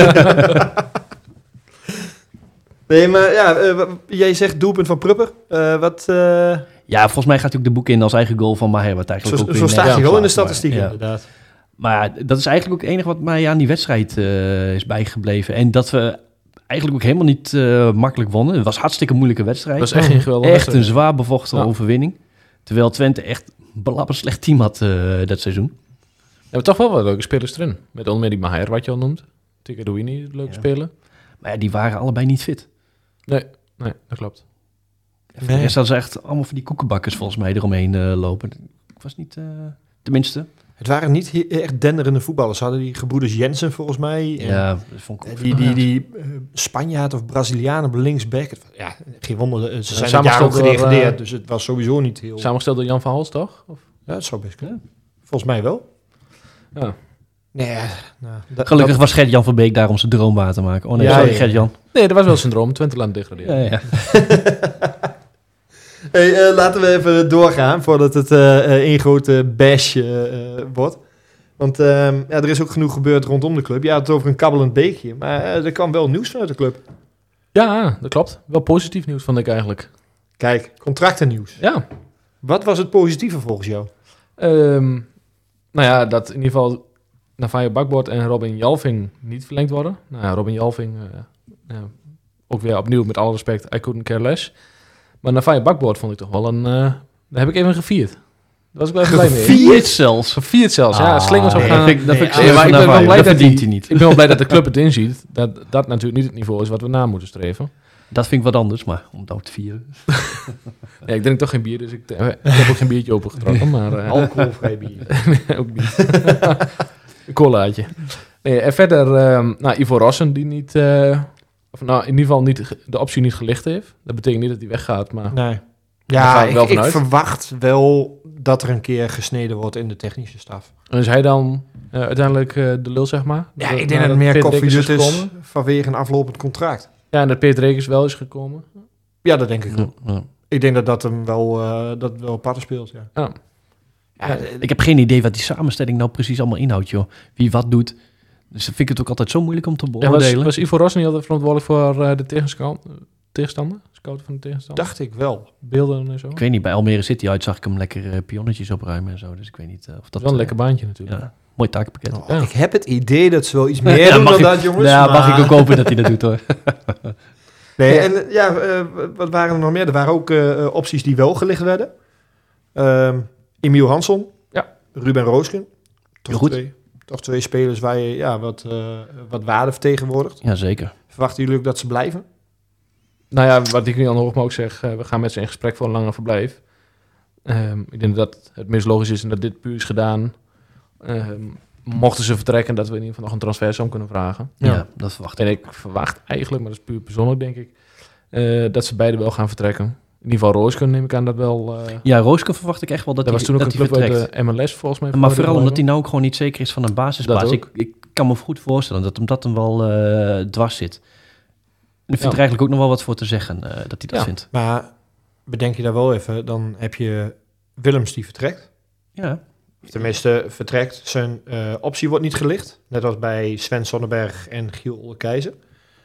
Speaker 2: Nee, maar ja, uh, w- jij zegt doelpunt van Prupper. Uh, wat... Uh,
Speaker 4: Ja, volgens mij gaat hij ook de boek in als eigen goal van Maher. Wat eigenlijk
Speaker 2: zo
Speaker 4: ook weer
Speaker 2: zo staat
Speaker 4: nergens
Speaker 2: hij wel in de
Speaker 4: slaat, maar-
Speaker 2: statistieken
Speaker 4: ja.
Speaker 2: inderdaad.
Speaker 4: Maar ja, dat is eigenlijk ook het enige wat mij aan die wedstrijd uh, is bijgebleven. En dat we eigenlijk ook helemaal niet uh, makkelijk wonnen. Het was een hartstikke moeilijke wedstrijd.
Speaker 3: Dat was echt geen geweldige
Speaker 4: Echt een
Speaker 3: wedstrijd.
Speaker 4: zwaar bevochten
Speaker 3: Ja.
Speaker 4: overwinning. Terwijl Twente echt een belabberd slecht team had uh, dat seizoen.
Speaker 3: We hebben toch wel wat leuke spelers erin. Met onder meer die Maher, wat je al noemt. Tiga Douini, leuke
Speaker 4: Ja.
Speaker 3: speler.
Speaker 4: Maar ja, die waren allebei niet fit.
Speaker 3: Nee, nee, dat klopt.
Speaker 4: Voor de rest hadden ze echt allemaal van die koekenbakkers volgens mij eromheen uh, lopen. Ik was niet, uh, tenminste.
Speaker 2: Het waren niet he- echt denderende voetballers. Ze hadden die gebroeders Jensen volgens mij. En,
Speaker 4: Ja, dat vond ik
Speaker 2: eh,
Speaker 4: ook
Speaker 2: die die, die uh, Spanjaard of Braziliaan op linksback. Het was- Ja, geen wonder. uh, Ze zijn het jaar
Speaker 3: samengesteld
Speaker 2: ook
Speaker 3: door,
Speaker 2: gedegradeerd.
Speaker 3: uh,
Speaker 2: Dus het was sowieso niet heel...
Speaker 3: Samengesteld door Jan van Hals, toch? Of?
Speaker 2: Ja, dat zou best kunnen. Volgens mij wel.
Speaker 3: Ja.
Speaker 2: Nee, ja, nou, dat-
Speaker 4: Gelukkig
Speaker 2: dat-
Speaker 4: was Gert-Jan van Beek daar om zijn droom waar te maken. Oh nee,
Speaker 2: Ja,
Speaker 4: sorry
Speaker 2: ja.
Speaker 4: Gert-Jan.
Speaker 3: Nee, dat was wel syndroom. Twente laten degraderen.
Speaker 4: Ja, ja.
Speaker 2: Hey, uh, laten we even doorgaan voordat het uh, uh, één grote bash uh, uh, wordt. Want uh, ja, er is ook genoeg gebeurd rondom de club. Je had het over een kabbelend beekje, maar uh, er kwam wel nieuws vanuit de club.
Speaker 3: Ja, dat klopt. Wel positief nieuws, vond ik eigenlijk.
Speaker 2: Kijk, contractennieuws.
Speaker 3: Ja.
Speaker 2: Wat was het positieve volgens jou?
Speaker 3: Um, nou ja, dat in ieder geval Navajo Bakbord en Robin Jalving niet verlengd worden. Nou ja, Robin Jalving uh, uh, ook weer opnieuw met alle respect, I couldn't care less. Maar Navajo Bakboord vond ik toch wel een... Uh, daar heb ik even gevierd. Daar was ik wel even blij mee.
Speaker 4: Gevierd zelfs?
Speaker 3: Gevierd zelfs,
Speaker 4: ah,
Speaker 3: ja. Slingers op
Speaker 4: nee,
Speaker 3: gaan.
Speaker 4: Dat vind ik, dat vind ik
Speaker 3: nee, maar ik ben wel blij dat,
Speaker 4: verdient
Speaker 3: hij
Speaker 4: hij niet.
Speaker 3: Ik ben wel blij dat de club het inziet. Dat dat natuurlijk niet het niveau is wat we na moeten streven.
Speaker 4: Dat vind ik wat anders, maar om dat te vieren.
Speaker 3: Ja, ik drink toch geen bier, dus ik, ik heb ook geen biertje opengetrokken. Maar, uh,
Speaker 2: Alcoholvrij bier.
Speaker 3: nee, ook niet. Een colaatje. Nee, en verder, uh, nou, Ivo Rossen, die niet, uh, of nou, in ieder geval niet, de optie niet gelicht heeft. Dat betekent niet dat hij weggaat, maar...
Speaker 2: Nee.
Speaker 3: Daar
Speaker 2: Ja,
Speaker 3: ga ik wel
Speaker 2: ik, ik
Speaker 3: vanuit.
Speaker 2: verwacht wel dat er een keer gesneden wordt in de technische staf.
Speaker 3: En is hij dan uh, uiteindelijk uh, de lul, zeg maar?
Speaker 2: Ja,
Speaker 3: De-
Speaker 2: ik denk dat
Speaker 3: nadat
Speaker 2: het meer
Speaker 3: Peter Rekers
Speaker 2: koffiedut is
Speaker 3: gekomen?
Speaker 2: vanwege een aflopend contract.
Speaker 3: Ja, en dat Peter Rekers wel is gekomen.
Speaker 2: Ja, dat denk ik wel.
Speaker 4: Ja, ja.
Speaker 2: Ik denk dat dat hem wel, uh, dat het wel parten speelt, ja.
Speaker 3: Ja.
Speaker 2: Ja,
Speaker 4: Ik heb geen idee wat die samenstelling nou precies allemaal inhoudt, joh. Wie wat doet. Dus dan vind ik het ook altijd zo moeilijk om te
Speaker 3: Ja, was,
Speaker 4: beoordelen.
Speaker 3: was Ivo Rossen niet altijd verantwoordelijk voor uh, de tegenska- tegenstander? Scouten van de tegenstander?
Speaker 2: dacht ik wel.
Speaker 3: Beelden en zo?
Speaker 4: Ik weet niet, bij Almere City uit zag ik hem lekker uh, pionnetjes opruimen en zo. Dus ik weet niet uh, of dat...
Speaker 3: Dat is wel een
Speaker 4: uh,
Speaker 3: lekker baantje natuurlijk.
Speaker 4: Ja, mooi takenpakket.
Speaker 2: Oh,
Speaker 3: Ja.
Speaker 2: Ik heb het idee dat ze wel iets meer
Speaker 4: Ja,
Speaker 2: doen
Speaker 4: mag
Speaker 2: dan
Speaker 4: ik-
Speaker 2: dat, jongens.
Speaker 4: Ja, mag
Speaker 2: maar-
Speaker 4: ik ook hopen dat hij dat doet, hoor.
Speaker 2: Nee, en uh, ja, uh, wat waren er nog meer? Er waren ook uh, opties die wel gelicht werden. Um, Emiel Hansson.
Speaker 3: Ja.
Speaker 2: Ruben Roosken. Toch
Speaker 4: Heel goed.
Speaker 2: twee, toch twee spelers waar je ja, wat, uh, wat waarde vertegenwoordigt.
Speaker 4: Jazeker.
Speaker 2: Verwachten jullie ook dat ze blijven?
Speaker 3: Nou ja, wat ik Jan Hoogma ook zeg, uh, we gaan met ze in gesprek voor een langer verblijf. Um, ik denk dat het meest logisch is en dat dit puur is gedaan. Um, mochten ze vertrekken, dat we in ieder geval nog een transfersom kunnen vragen.
Speaker 4: Ja,
Speaker 2: Ja.
Speaker 4: dat verwacht ik.
Speaker 3: En ik verwacht eigenlijk, maar dat is puur persoonlijk denk ik, uh, dat ze beide wel gaan vertrekken. In ieder geval Roosken neem ik aan dat wel... Uh,
Speaker 4: Ja, Rooske verwacht ik echt wel dat
Speaker 3: dat
Speaker 4: hij
Speaker 3: was toen ook
Speaker 4: dat
Speaker 3: een
Speaker 4: hij
Speaker 3: club uit
Speaker 4: vertrekt.
Speaker 3: de M L S volgens mij.
Speaker 4: Maar
Speaker 3: voor
Speaker 4: vooral
Speaker 3: de
Speaker 4: omdat hij nou ook gewoon niet zeker is van een basisplaats.
Speaker 3: Dat
Speaker 4: Ik,
Speaker 3: ook.
Speaker 4: ik kan me goed voorstellen dat hem dat hem wel uh, dwars zit. En ik vind
Speaker 3: Ja.
Speaker 4: er eigenlijk ook nog wel wat voor te zeggen uh, dat hij dat
Speaker 3: Ja.
Speaker 4: vindt.
Speaker 2: Maar bedenk je daar wel even, dan heb je Willems die vertrekt.
Speaker 4: Ja,
Speaker 2: Of tenminste, vertrekt. Zijn uh, optie wordt niet gelicht. Net als bij Sven Sonnenberg en Giel Ollekeizer.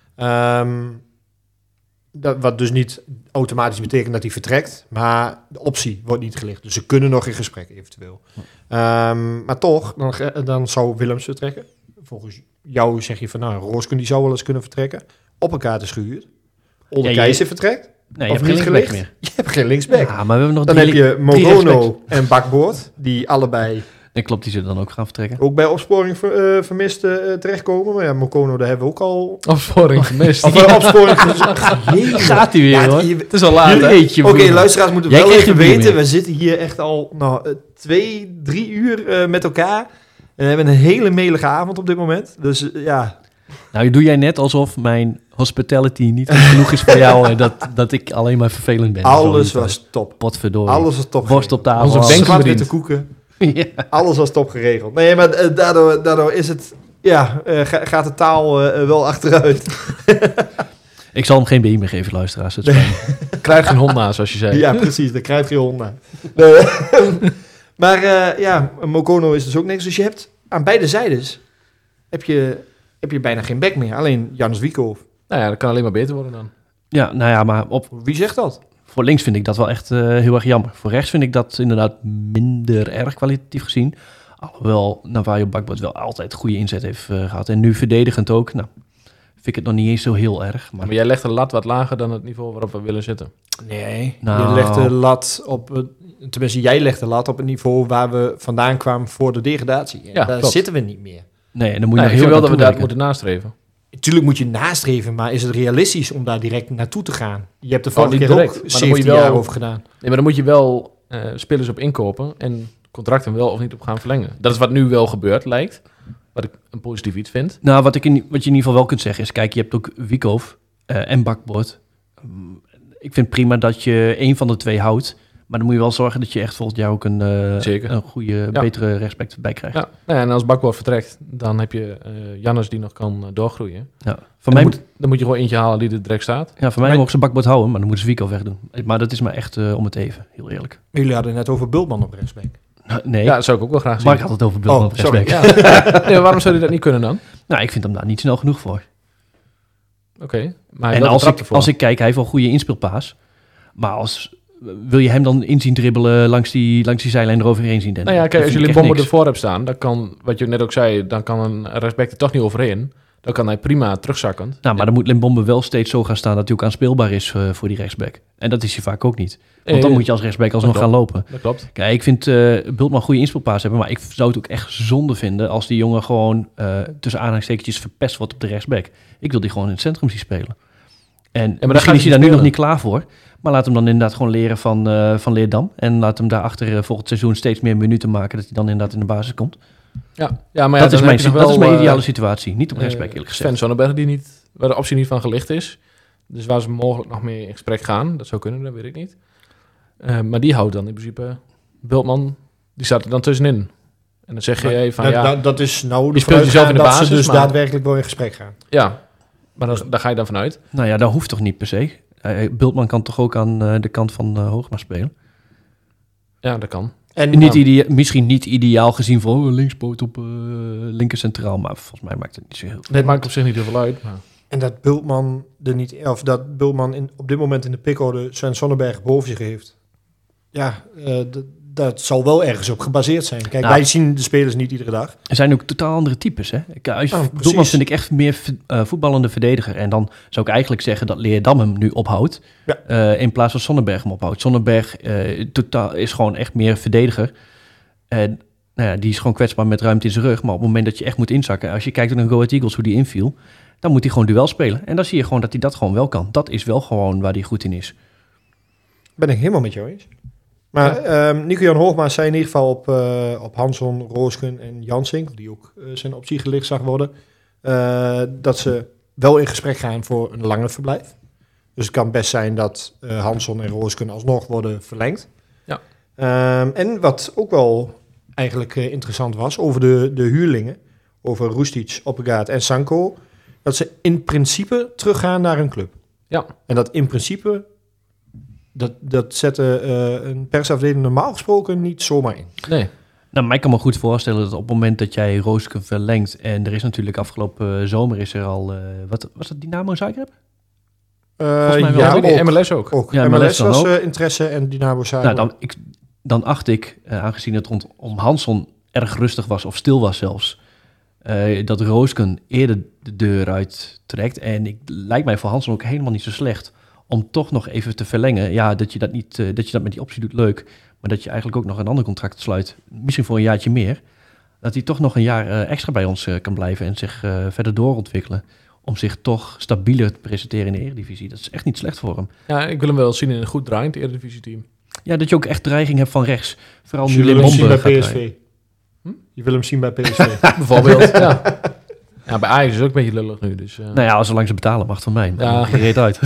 Speaker 2: Um, dat, wat dus niet automatisch betekent dat hij vertrekt. Maar de optie wordt niet gelicht. Dus ze kunnen nog in gesprek eventueel. Um, maar toch, dan, dan zou Willems vertrekken. Volgens jou zeg je van, nou, Roosken die zou wel eens kunnen vertrekken. Op elkaar is gehuurd. Ollekeizer
Speaker 4: Ja, je-
Speaker 2: vertrekt.
Speaker 4: nee, je
Speaker 2: Of
Speaker 4: hebt geen
Speaker 2: niet
Speaker 4: linksback
Speaker 2: gelicht.
Speaker 4: meer.
Speaker 2: Je hebt geen linksback.
Speaker 4: Ja, maar we hebben nog
Speaker 2: Dan
Speaker 4: drie,
Speaker 2: heb je
Speaker 4: drie rechtsbacks.
Speaker 2: Mogono en Bakboord, die allebei
Speaker 4: Nee, klopt, die zullen dan ook gaan vertrekken.
Speaker 2: ook bij opsporing ver, uh, vermist uh, terechtkomen. Maar ja, Mogono, daar hebben we ook al...
Speaker 3: Opsporing gemist.
Speaker 2: Of uh, opsporing vermist.
Speaker 4: Gaat hij weer,
Speaker 2: Ja,
Speaker 4: hoor.
Speaker 2: je-
Speaker 3: Het is al laat, hè?
Speaker 4: Jeetje,
Speaker 2: Oké,
Speaker 4: broer.
Speaker 2: luisteraars moeten
Speaker 4: Jij
Speaker 2: wel
Speaker 4: krijgt
Speaker 2: even
Speaker 4: geen bier
Speaker 2: weten.
Speaker 4: meer.
Speaker 2: We zitten hier echt al nou, uh, twee, drie uur uh, met elkaar. En we hebben een hele melige avond op dit moment. Dus uh, ja,
Speaker 4: Nou, doe jij net alsof mijn hospitality niet goed genoeg is voor jou en dat, dat ik alleen maar vervelend ben.
Speaker 2: alles
Speaker 4: Zo,
Speaker 2: was top.
Speaker 4: Potverdorie.
Speaker 2: Alles was top.
Speaker 4: Worst op tafel.
Speaker 3: Onze
Speaker 4: alles.
Speaker 3: bank-
Speaker 2: Zwart-witte koeken.
Speaker 4: Ja.
Speaker 2: Alles was top geregeld. Nee, maar uh, daardoor, daardoor is het... Ja, uh, ga- gaat de taal uh, wel achteruit.
Speaker 4: Ik zal hem geen B meer geven, luisteraars. Het is fijn.
Speaker 3: Krijg geen hond naast, zoals je zei.
Speaker 2: Ja, precies. Daar krijgt je Honda. Nee. Maar uh, ja, Mokono is dus ook niks. Dus je hebt aan beide zijdes heb je, heb je bijna geen back meer. Alleen Janus Wiekhoff.
Speaker 3: Nou ja, dat kan alleen maar beter worden dan.
Speaker 4: Ja, nou ja, maar op,
Speaker 2: Wie zegt dat?
Speaker 4: voor links vind ik dat wel echt uh, heel erg jammer. Voor rechts vind ik dat inderdaad minder erg kwalitatief gezien. Alhoewel Navajo Bakboord wel altijd goede inzet heeft uh, gehad. En nu verdedigend ook. Nou, vind ik het nog niet eens zo heel erg. Maar,
Speaker 3: Maar jij legt de lat wat lager dan het niveau waarop we willen zitten.
Speaker 2: Nee.
Speaker 4: Nou.
Speaker 2: Je legt de lat op... het- Tenminste, jij legt de lat op het niveau waar we vandaan kwamen voor de degradatie. En
Speaker 3: Ja,
Speaker 2: daar
Speaker 3: klopt.
Speaker 2: zitten we niet meer.
Speaker 4: nee, en dan moet je
Speaker 3: Nou,
Speaker 4: nog
Speaker 3: ik vind
Speaker 4: heel
Speaker 3: wel dat we daar
Speaker 4: naartoe
Speaker 3: moeten nastreven.
Speaker 2: Tuurlijk moet je nastreven, maar is het realistisch om daar direct naartoe te gaan? Je hebt de vorige
Speaker 3: niet
Speaker 2: keer
Speaker 3: direct,
Speaker 2: ook
Speaker 3: maar dan moet je
Speaker 2: zeventien
Speaker 3: wel-
Speaker 2: jaar over gedaan.
Speaker 3: Nee, maar dan moet je wel uh, spelers op inkopen en contracten wel of niet op gaan verlengen. Dat is wat nu wel gebeurt, lijkt. Wat ik een positief iets vind.
Speaker 4: Nou, wat, ik in, wat je in ieder geval wel kunt zeggen is... Kijk, je hebt ook Wiekhoff uh, en Bakboord. Um, ik vind prima dat je één van de twee houdt. Maar dan moet je wel zorgen dat je echt volgend jaar ook een, uh,
Speaker 3: Zeker.
Speaker 4: een goede,
Speaker 3: Ja.
Speaker 4: betere respect bij krijgt. Ja.
Speaker 3: Ja. Nou ja, en als Bakboord vertrekt, dan heb je uh, Jannes die nog kan uh, doorgroeien.
Speaker 4: Van
Speaker 3: En
Speaker 4: mij,
Speaker 3: dan,
Speaker 4: moet,
Speaker 3: moet, dan moet je gewoon eentje halen die er direct staat.
Speaker 4: ja, van mij mogen ze Bakboord houden, maar dan moeten ze Wiekhoff wegdoen. Maar dat is maar echt uh, om het even, heel eerlijk.
Speaker 2: Jullie hadden het net over Bultman op rechtsback.
Speaker 4: Nee,
Speaker 3: Ja, dat zou ik ook wel graag zien.
Speaker 4: Mark had het over Bultman
Speaker 2: Oh,
Speaker 4: op
Speaker 2: sorry.
Speaker 4: rechtsback.
Speaker 3: Ja. Nee, maar waarom zou je dat niet kunnen dan?
Speaker 4: Nou, ik vind hem daar niet snel genoeg voor.
Speaker 3: Oké. Okay. Maar
Speaker 4: En als ik, als ik kijk, hij heeft wel een goede inspeelpaas. Maar als, wil je hem dan inzien dribbelen langs die, langs die zijlijn eroverheen zien? Dan,
Speaker 3: Nou ja, kijk,
Speaker 4: dan
Speaker 3: als
Speaker 4: vind
Speaker 3: jullie
Speaker 4: ik
Speaker 3: bommen
Speaker 4: echt niks.
Speaker 3: ervoor hebt staan, dan kan, wat je net ook zei, dan kan een respect er toch niet overheen. dan kan hij prima terugzakken.
Speaker 4: Nou, maar dan moet Limbombe wel steeds zo gaan staan dat hij ook aanspeelbaar is uh, voor die rechtsback. En dat is hij vaak ook niet. Want
Speaker 3: Eh,
Speaker 4: dan moet je als rechtsback alsnog gaan lopen.
Speaker 3: Dat klopt.
Speaker 4: Kijk, ik vind uh, Bultman goede inspeelpaas hebben, maar ik zou het ook echt zonde vinden als die jongen gewoon uh, tussen aanhalingstekentjes verpest wordt op de rechtsback. Ik wil die gewoon in het centrum zien spelen. En
Speaker 3: dan
Speaker 4: misschien
Speaker 3: gaat
Speaker 4: is hij
Speaker 3: hij
Speaker 4: daar nu nog
Speaker 3: spelen.
Speaker 4: niet klaar voor. Maar laat hem dan inderdaad gewoon leren van, uh, van Leerdam. En laat hem daarachter uh, volgend seizoen steeds meer minuten maken, dat hij dan inderdaad in de basis komt.
Speaker 3: Ja, ja maar ja,
Speaker 4: dat, is
Speaker 3: dan
Speaker 4: mijn,
Speaker 3: heb je nog
Speaker 4: dat is
Speaker 3: wel,
Speaker 4: mijn ideale
Speaker 3: uh,
Speaker 4: situatie. Niet op rechtsback,
Speaker 3: uh,
Speaker 4: eerlijk gezegd.
Speaker 3: Sven Sonnenberg, die niet, waar de optie niet van gelicht is. Dus waar ze mogelijk nog mee in gesprek gaan. Dat zou kunnen, dat weet ik niet. Uh, maar die houdt dan in principe... Bultman, die staat er dan tussenin. En dan zeg je
Speaker 2: Maar,
Speaker 3: van
Speaker 2: dat,
Speaker 3: ja...
Speaker 2: dat, dat is nou de
Speaker 3: die speelt jezelf in de
Speaker 2: dat
Speaker 3: basis,
Speaker 2: ze dus
Speaker 3: maar-
Speaker 2: daadwerkelijk wel in gesprek gaan.
Speaker 3: Ja, maar dan, daar ga je dan vanuit.
Speaker 4: Nou ja, dat hoeft toch niet per se. Uh, Bultman kan toch ook aan uh, de kant van uh, Hoogma spelen.
Speaker 3: Ja, dat kan.
Speaker 2: En
Speaker 4: Niet
Speaker 2: nou,
Speaker 4: idea- misschien niet ideaal gezien van oh, linkspoot op uh, linker centraal, maar volgens mij maakt het niet zo heel veel.
Speaker 3: Het maakt op zich niet heel veel uit. Maar...
Speaker 2: En dat Bultman er niet, of dat Bultman in, op dit moment in de pickorde Sven Sonnenberg boven zich heeft. Ja, uh, d- dat zal wel ergens op gebaseerd zijn. Kijk,
Speaker 4: Nou.
Speaker 2: wij zien de spelers niet iedere dag.
Speaker 4: Er zijn ook totaal andere types. Hè? Ik, als,
Speaker 2: Oh,
Speaker 4: Bultman
Speaker 2: precies.
Speaker 4: vind ik echt meer uh, voetballende verdediger. En dan zou ik eigenlijk zeggen dat Leerdam hem nu ophoudt.
Speaker 2: Ja.
Speaker 4: Uh, in plaats van Sonnenberg hem ophoudt. Sonnenberg uh, totaal, is gewoon echt meer verdediger. En nou ja, die is gewoon kwetsbaar met ruimte in zijn rug. Maar op het moment dat je echt moet inzakken... Als je kijkt naar de Go Ahead Eagles, hoe die inviel... dan moet hij gewoon duel spelen. En dan zie je gewoon dat hij dat gewoon wel kan. Dat is wel gewoon waar hij goed in is.
Speaker 2: Ben ik helemaal met jou eens. Maar ja. um, Nico-Jan Hoogma zei in ieder geval op, uh, op Hansson, Roosken en Jansink... die ook uh, zijn optie gelicht zag worden... Uh, dat ze wel in gesprek gaan voor een langer verblijf. Dus het kan best zijn dat uh, Hansson en Roosken alsnog worden verlengd.
Speaker 3: Ja.
Speaker 2: Um, en wat ook wel eigenlijk uh, interessant was... over de, de huurlingen... over Roestic, Oppegaard en Sanko... dat ze in principe teruggaan naar een club.
Speaker 3: Ja.
Speaker 2: En dat in principe... Dat, dat zette uh, een persafdeling normaal gesproken niet zomaar in.
Speaker 3: Nee.
Speaker 4: Nou, mij kan me goed voorstellen dat op het moment dat jij Roosken verlengt... en er is natuurlijk afgelopen uh, zomer is er al... Uh, wat was dat, Dynamo Zagreb?
Speaker 2: Uh,
Speaker 4: Volgens mij wel.
Speaker 2: ja,
Speaker 3: Ja, die
Speaker 2: ook,
Speaker 3: M L S ook.
Speaker 2: ook.
Speaker 4: Ja,
Speaker 2: M L S,
Speaker 4: M L S dan
Speaker 2: was
Speaker 4: ook.
Speaker 2: uh, interesse en Dynamo Zagreb.
Speaker 4: Nou, dan, ik, dan acht ik, uh, aangezien het rondom Hansson erg rustig was... of stil was zelfs... Uh, dat Roosken eerder de deur uit trekt. En ik lijkt mij voor Hansson ook helemaal niet zo slecht... om toch nog even te verlengen. Ja, dat je dat, niet, uh, dat je dat met die optie doet, leuk. Maar dat je eigenlijk ook nog een ander contract sluit. Misschien voor een jaartje meer. Dat hij toch nog een jaar uh, extra bij ons uh, kan blijven... en zich uh, verder doorontwikkelen. Om zich toch stabieler te presenteren in de Eredivisie. Dat is echt niet slecht voor hem.
Speaker 3: Ja, ik wil hem wel zien in een goed draaiend Eredivisie-team.
Speaker 4: Ja, dat je ook echt dreiging hebt van rechts. Vooral
Speaker 2: je
Speaker 4: nu
Speaker 2: wil hem zien
Speaker 4: Limbombe
Speaker 2: bij
Speaker 4: gaat
Speaker 2: P S V.
Speaker 4: draaien.
Speaker 3: Hm?
Speaker 2: Je wil hem zien bij P S V.
Speaker 3: Bijvoorbeeld, ja. Ja, bij Ajax is het ook een beetje lullig nu. Dus, uh...
Speaker 4: Nou ja, als ze lang ze betalen mag het van mij. Maar
Speaker 3: Ja.
Speaker 4: ja. Gereed uit.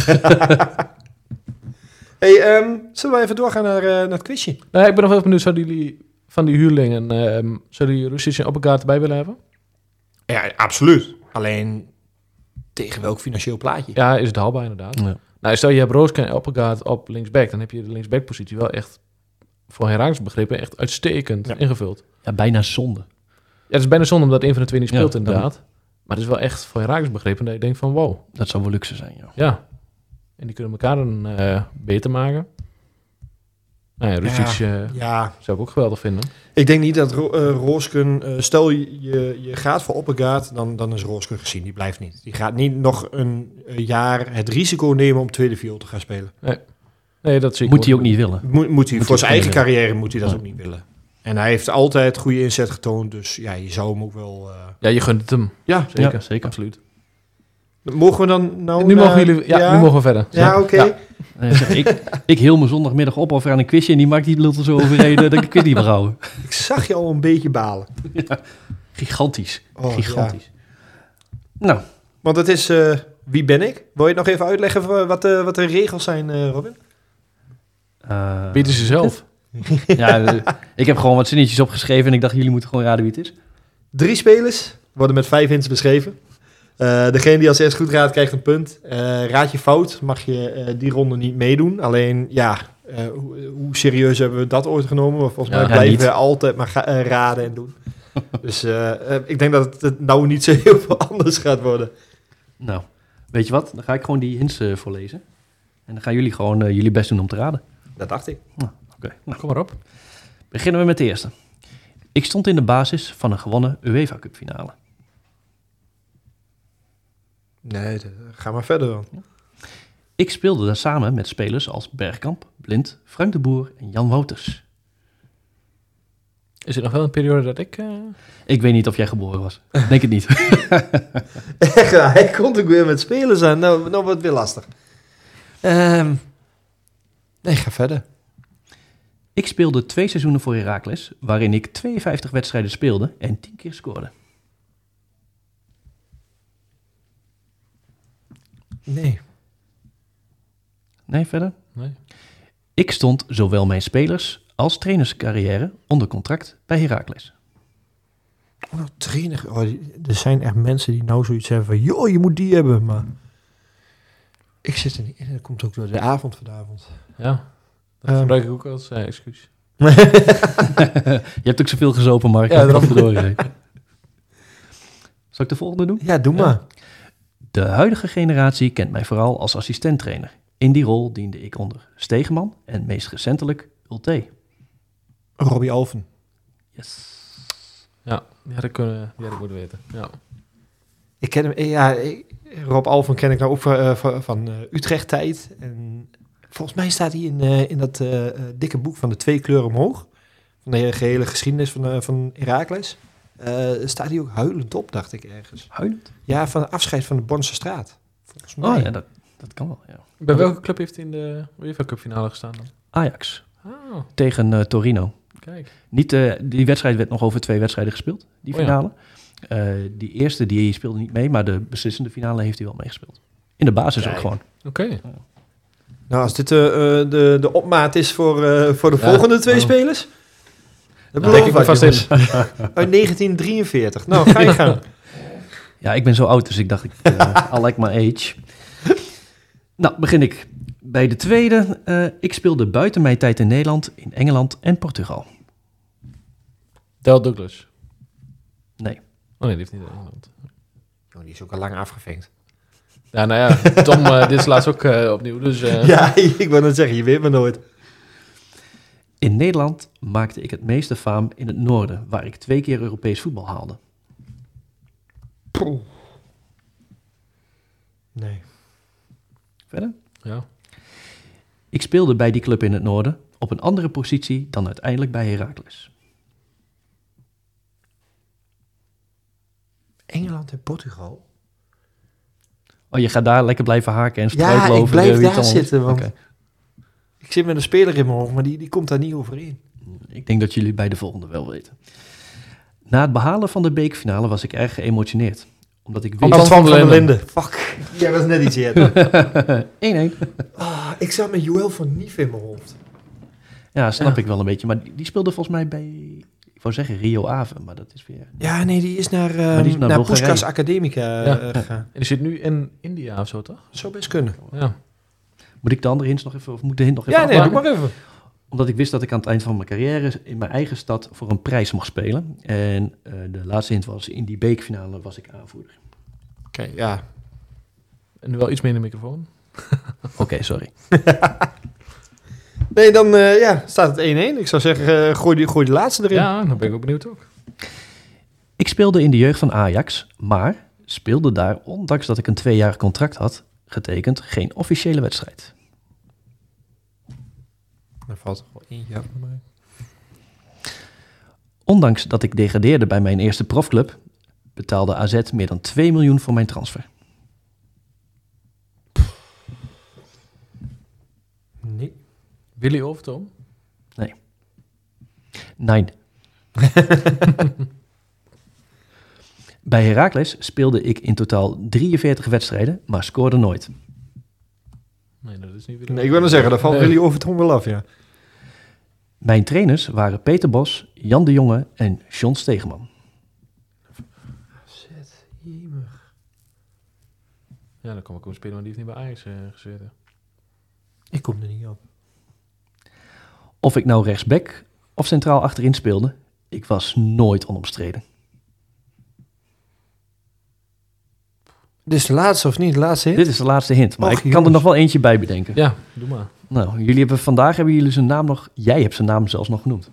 Speaker 2: Hey, um, zullen we even doorgaan naar, uh, naar het quizje?
Speaker 3: Nee, ik ben nog wel benieuwd, zouden jullie van die huurlingen... Uh, zouden jullie Russisch en Oppegaard erbij willen hebben?
Speaker 2: Ja, absoluut. Alleen tegen welk financieel plaatje?
Speaker 3: Ja, is het haalbaar inderdaad.
Speaker 4: Ja.
Speaker 3: Nou, stel je hebt Roosken en Oppegaard op linksback... dan heb je de linksback-positie wel echt... voor Heracles begrippen echt uitstekend
Speaker 2: Ja.
Speaker 3: ingevuld.
Speaker 4: Ja, bijna zonde.
Speaker 3: Ja, het is bijna zonde omdat een van de twee niet speelt
Speaker 4: Ja,
Speaker 3: inderdaad. Maar het is wel echt voor Heracles begrippen dat je denkt van wow.
Speaker 4: Dat zou wel luxe zijn, joh.
Speaker 3: Ja. En die kunnen elkaar dan uh, beter maken. Nou ja, Rusic uh,
Speaker 2: Ja,
Speaker 3: zou ik ook geweldig vinden.
Speaker 2: ik denk niet dat Ro- uh, Roosken... Uh, stel je, je, je gaat voor Oppegaard, dan, dan is Roosken gezien. Die blijft niet. Die gaat niet nog een, een jaar het risico nemen om tweede viool te gaan spelen.
Speaker 3: Nee, dat zie ik
Speaker 4: Moet hij ook niet willen.
Speaker 2: Moet, moet hij,
Speaker 4: Moet
Speaker 2: voor
Speaker 4: hij
Speaker 2: zijn eigen
Speaker 4: kunnen
Speaker 2: carrière moet hij dat
Speaker 4: Ja.
Speaker 2: ook niet willen. En hij heeft altijd goede inzet getoond. Dus ja, je zou hem ook wel... Uh...
Speaker 3: Ja, je gunt het hem.
Speaker 2: Ja,
Speaker 3: Zeker,
Speaker 4: Ja, zeker.
Speaker 3: absoluut.
Speaker 2: mogen we dan nou...
Speaker 3: nu
Speaker 2: naar-
Speaker 3: mogen jullie, ja, nu mogen we verder.
Speaker 2: Ja, oké.
Speaker 3: Ja.
Speaker 4: Eh, zeg, ik, ik heel mijn zondagmiddag opoffer aan een quizje... en die maakt die lult er zo overheen dat ik het quiz niet meer houden.
Speaker 2: Ik zag je al een beetje balen.
Speaker 4: Gigantisch.
Speaker 2: Oh,
Speaker 4: Gigantisch. Nou,
Speaker 2: Want het is... Uh, wie ben ik? Wil je het nog even uitleggen voor wat de, wat de regels zijn, uh, Robin?
Speaker 4: uh,
Speaker 3: Bieden ze zelf.
Speaker 4: ja, uh, ik heb gewoon wat zinnetjes opgeschreven... en ik dacht, jullie moeten gewoon raden wie het is.
Speaker 2: Drie spelers worden met vijf hints beschreven. Uh, degene die als eerst goed raadt, krijgt een punt. Uh, raad je fout, mag je uh, die ronde niet meedoen. Alleen, ja, uh, hoe, hoe serieus hebben we dat ooit genomen? Maar volgens
Speaker 3: Ja,
Speaker 2: mij
Speaker 4: ja,
Speaker 2: blijven
Speaker 4: niet.
Speaker 2: we altijd maar ga- uh, raden en doen. Dus uh, uh, ik denk dat het nou niet zo heel veel anders gaat worden.
Speaker 4: Nou, weet je wat? Dan ga ik gewoon die hints uh, voorlezen. En dan gaan jullie gewoon uh, jullie best doen om te raden.
Speaker 2: Dat dacht ik.
Speaker 4: Oké, okay. nou,
Speaker 3: Kom maar op.
Speaker 4: beginnen we met de eerste. Ik stond in de basis van een gewonnen UEFA Cup finale.
Speaker 2: Nee, de, ga maar verder dan.
Speaker 4: Ik speelde daar samen met spelers als Bergkamp, Blind, Frank de Boer en Jan Wouters.
Speaker 3: Is het nog wel een periode dat ik... Uh...
Speaker 4: Ik weet niet of jij geboren was. Denk het niet.
Speaker 2: Echt, hij komt ook weer met spelers aan. Nou, nou wordt het weer lastig. Um, nee, ga verder.
Speaker 4: Ik speelde twee seizoenen voor Heracles, waarin ik tweeënvijftig wedstrijden speelde en tien keer scoorde.
Speaker 2: Nee.
Speaker 4: Nee, verder?
Speaker 3: Nee.
Speaker 4: Ik stond zowel mijn spelers als trainerscarrière onder contract bij Heracles.
Speaker 2: Oh, trainer. Oh, er zijn echt mensen die nou zoiets hebben van, joh, je moet die hebben, maar ik zit er niet in. Dat komt ook door de avond vanavond.
Speaker 3: Ja, dat
Speaker 2: Um.
Speaker 3: gebruik ik ook als uh, excuus.
Speaker 4: Je hebt ook zoveel gezopen, Mark.
Speaker 2: Ja, daarom.
Speaker 4: Zal ik de volgende doen?
Speaker 2: Ja, doe
Speaker 3: Ja.
Speaker 2: maar.
Speaker 4: De huidige generatie kent mij vooral als assistenttrainer. In die rol diende ik onder Stegeman en meest recentelijk Ulte.
Speaker 2: Robbie Alphen.
Speaker 4: Yes.
Speaker 3: Ja, die had ik, kunnen, die had ik moeten weten. Ja.
Speaker 2: Ik ken hem, ja, ik, Rob Alphen ken ik nou ook van, uh, van, van uh, Utrecht-tijd. En volgens mij staat hij in, uh, in dat uh, uh, dikke boek van de twee kleuren omhoog. Van de gehele geschiedenis van, uh, van Heracles. Uh, staat hij ook huilend op, dacht ik ergens.
Speaker 4: Huilend?
Speaker 2: Ja, van de afscheid van de Bonse straat. Volgens mij.
Speaker 4: Oh ja, dat, dat kan wel, ja.
Speaker 3: Bij welke club heeft hij in de UEFA Cup finale gestaan dan?
Speaker 4: Ajax
Speaker 3: Oh,
Speaker 4: tegen uh, Torino.
Speaker 3: kijk.
Speaker 4: Niet, uh, die wedstrijd werd nog over twee wedstrijden gespeeld, die
Speaker 3: Oh ja.
Speaker 4: finale. Uh, die eerste die speelde niet mee, maar de beslissende finale heeft hij wel meegespeeld. In de basis
Speaker 2: Kijk.
Speaker 4: ook gewoon.
Speaker 3: Oké. Okay.
Speaker 2: Nou, als dit uh, uh, de, de opmaat is voor, uh, voor de
Speaker 3: Ja.
Speaker 2: volgende twee
Speaker 3: Oh.
Speaker 2: spelers. Dan
Speaker 3: Nou, denk ik me vast in.
Speaker 2: Uit negentien drieënveertig. Nou, ga je gang.
Speaker 4: Ja, ik ben zo oud, dus ik dacht, ik, uh, I like my age. Nou, begin ik. Bij de tweede, uh, ik speelde buiten mijn tijd in Nederland, in Engeland en Portugal.
Speaker 3: Del Douglas.
Speaker 4: Nee.
Speaker 3: Oh nee, die heeft niet in Engeland.
Speaker 2: Oh, die is ook al lang afgevinkt.
Speaker 3: Ja, nou ja, Tom, uh, dit is laatst ook uh, opnieuw, dus... Uh...
Speaker 2: Ja, ik wou net zeggen, je weet maar nooit.
Speaker 4: In Nederland maakte ik het meeste faam in het noorden, waar ik twee keer Europees voetbal haalde.
Speaker 2: Poeh. Nee.
Speaker 4: Verder?
Speaker 3: Ja.
Speaker 4: Ik speelde bij die club in het noorden op een andere positie dan uiteindelijk bij Heracles.
Speaker 2: Engeland en Portugal?
Speaker 4: Oh, je gaat daar lekker blijven haken en
Speaker 2: Ja,
Speaker 4: struikelen
Speaker 2: ik blijf
Speaker 4: uh, wie het
Speaker 2: daar
Speaker 4: allemaal is?
Speaker 2: zitten, want
Speaker 4: Oké.
Speaker 2: ik zit met een speler in mijn hoofd, maar die, die komt daar niet overeen.
Speaker 4: Ik denk dat jullie bij de volgende wel weten. Na het behalen van de bekerfinale was ik erg geëmotioneerd. Omdat ik wist...
Speaker 3: Anton van der Linden.
Speaker 2: Linden. Fuck. Jij was net iets eerder.
Speaker 4: één-één.
Speaker 2: Ah, ik zat met Joël van Nief in mijn hoofd.
Speaker 4: Ja, snap
Speaker 2: Ja.
Speaker 4: ik wel een beetje. Maar die, die speelde volgens mij bij... Ik wou zeggen Rio Ave, maar dat is weer...
Speaker 2: Ja, nee, die is naar, uh,
Speaker 4: die is naar
Speaker 2: naar
Speaker 4: Bulgarije.
Speaker 2: Puskas Academica
Speaker 3: Ja.
Speaker 2: uh, gegaan.
Speaker 3: En die zit nu in India of zo, toch?
Speaker 2: Zou best kunnen.
Speaker 3: Ja.
Speaker 4: Moet ik de andere hints nog even... Of moet ik de hint nog even
Speaker 2: Ja, nee, doe
Speaker 4: afmaken?
Speaker 2: maar even.
Speaker 4: Omdat ik wist dat ik aan het eind van mijn carrière in mijn eigen stad voor een prijs mocht spelen. En uh, de laatste hint was, in die bekerfinale was ik aanvoerder.
Speaker 2: Oké, okay, ja.
Speaker 3: En nu wel iets meer in de microfoon.
Speaker 4: Oké, okay, sorry.
Speaker 2: Nee, dan uh, ja, staat het één-één. Ik zou zeggen, uh, gooi, die, gooi die laatste erin.
Speaker 3: Ja, dan ben ik ook benieuwd ook.
Speaker 4: Ik speelde in de jeugd van Ajax, maar speelde daar, ondanks dat ik een tweejarig contract had, getekend, geen officiële wedstrijd.
Speaker 2: Er valt er wel eentje af bij mij.
Speaker 4: Ondanks dat ik degradeerde bij mijn eerste profclub, betaalde A Z meer dan twee miljoen voor mijn transfer.
Speaker 2: Nee.
Speaker 3: Willy of Tom?
Speaker 4: Nee. Bij Heracles speelde ik in totaal drieënveertig wedstrijden, maar scoorde nooit.
Speaker 3: Nee, dat is niet Willy.
Speaker 2: Nee, ik wil nou zeggen, daar valt
Speaker 3: Nee.
Speaker 2: Willy Overton wel af, ja.
Speaker 4: Mijn trainers waren Peter Bos, Jan de Jonge en John Stegeman.
Speaker 2: Zet, jemig.
Speaker 3: Ja, dan kom ik op een speler, maar die heeft niet bij Ajax uh, gezeten.
Speaker 2: Ik kom er niet op.
Speaker 4: Of ik nou rechtsback of centraal achterin speelde, ik was nooit onomstreden.
Speaker 2: Dit is de laatste of niet? De laatste hint?
Speaker 4: Dit is de laatste hint, maar
Speaker 2: Och,
Speaker 4: ik kan
Speaker 2: jongens.
Speaker 4: er nog wel eentje bij bedenken.
Speaker 3: Ja, doe maar.
Speaker 4: Nou, jullie hebben vandaag hebben jullie zijn naam nog. Jij hebt zijn naam zelfs nog genoemd.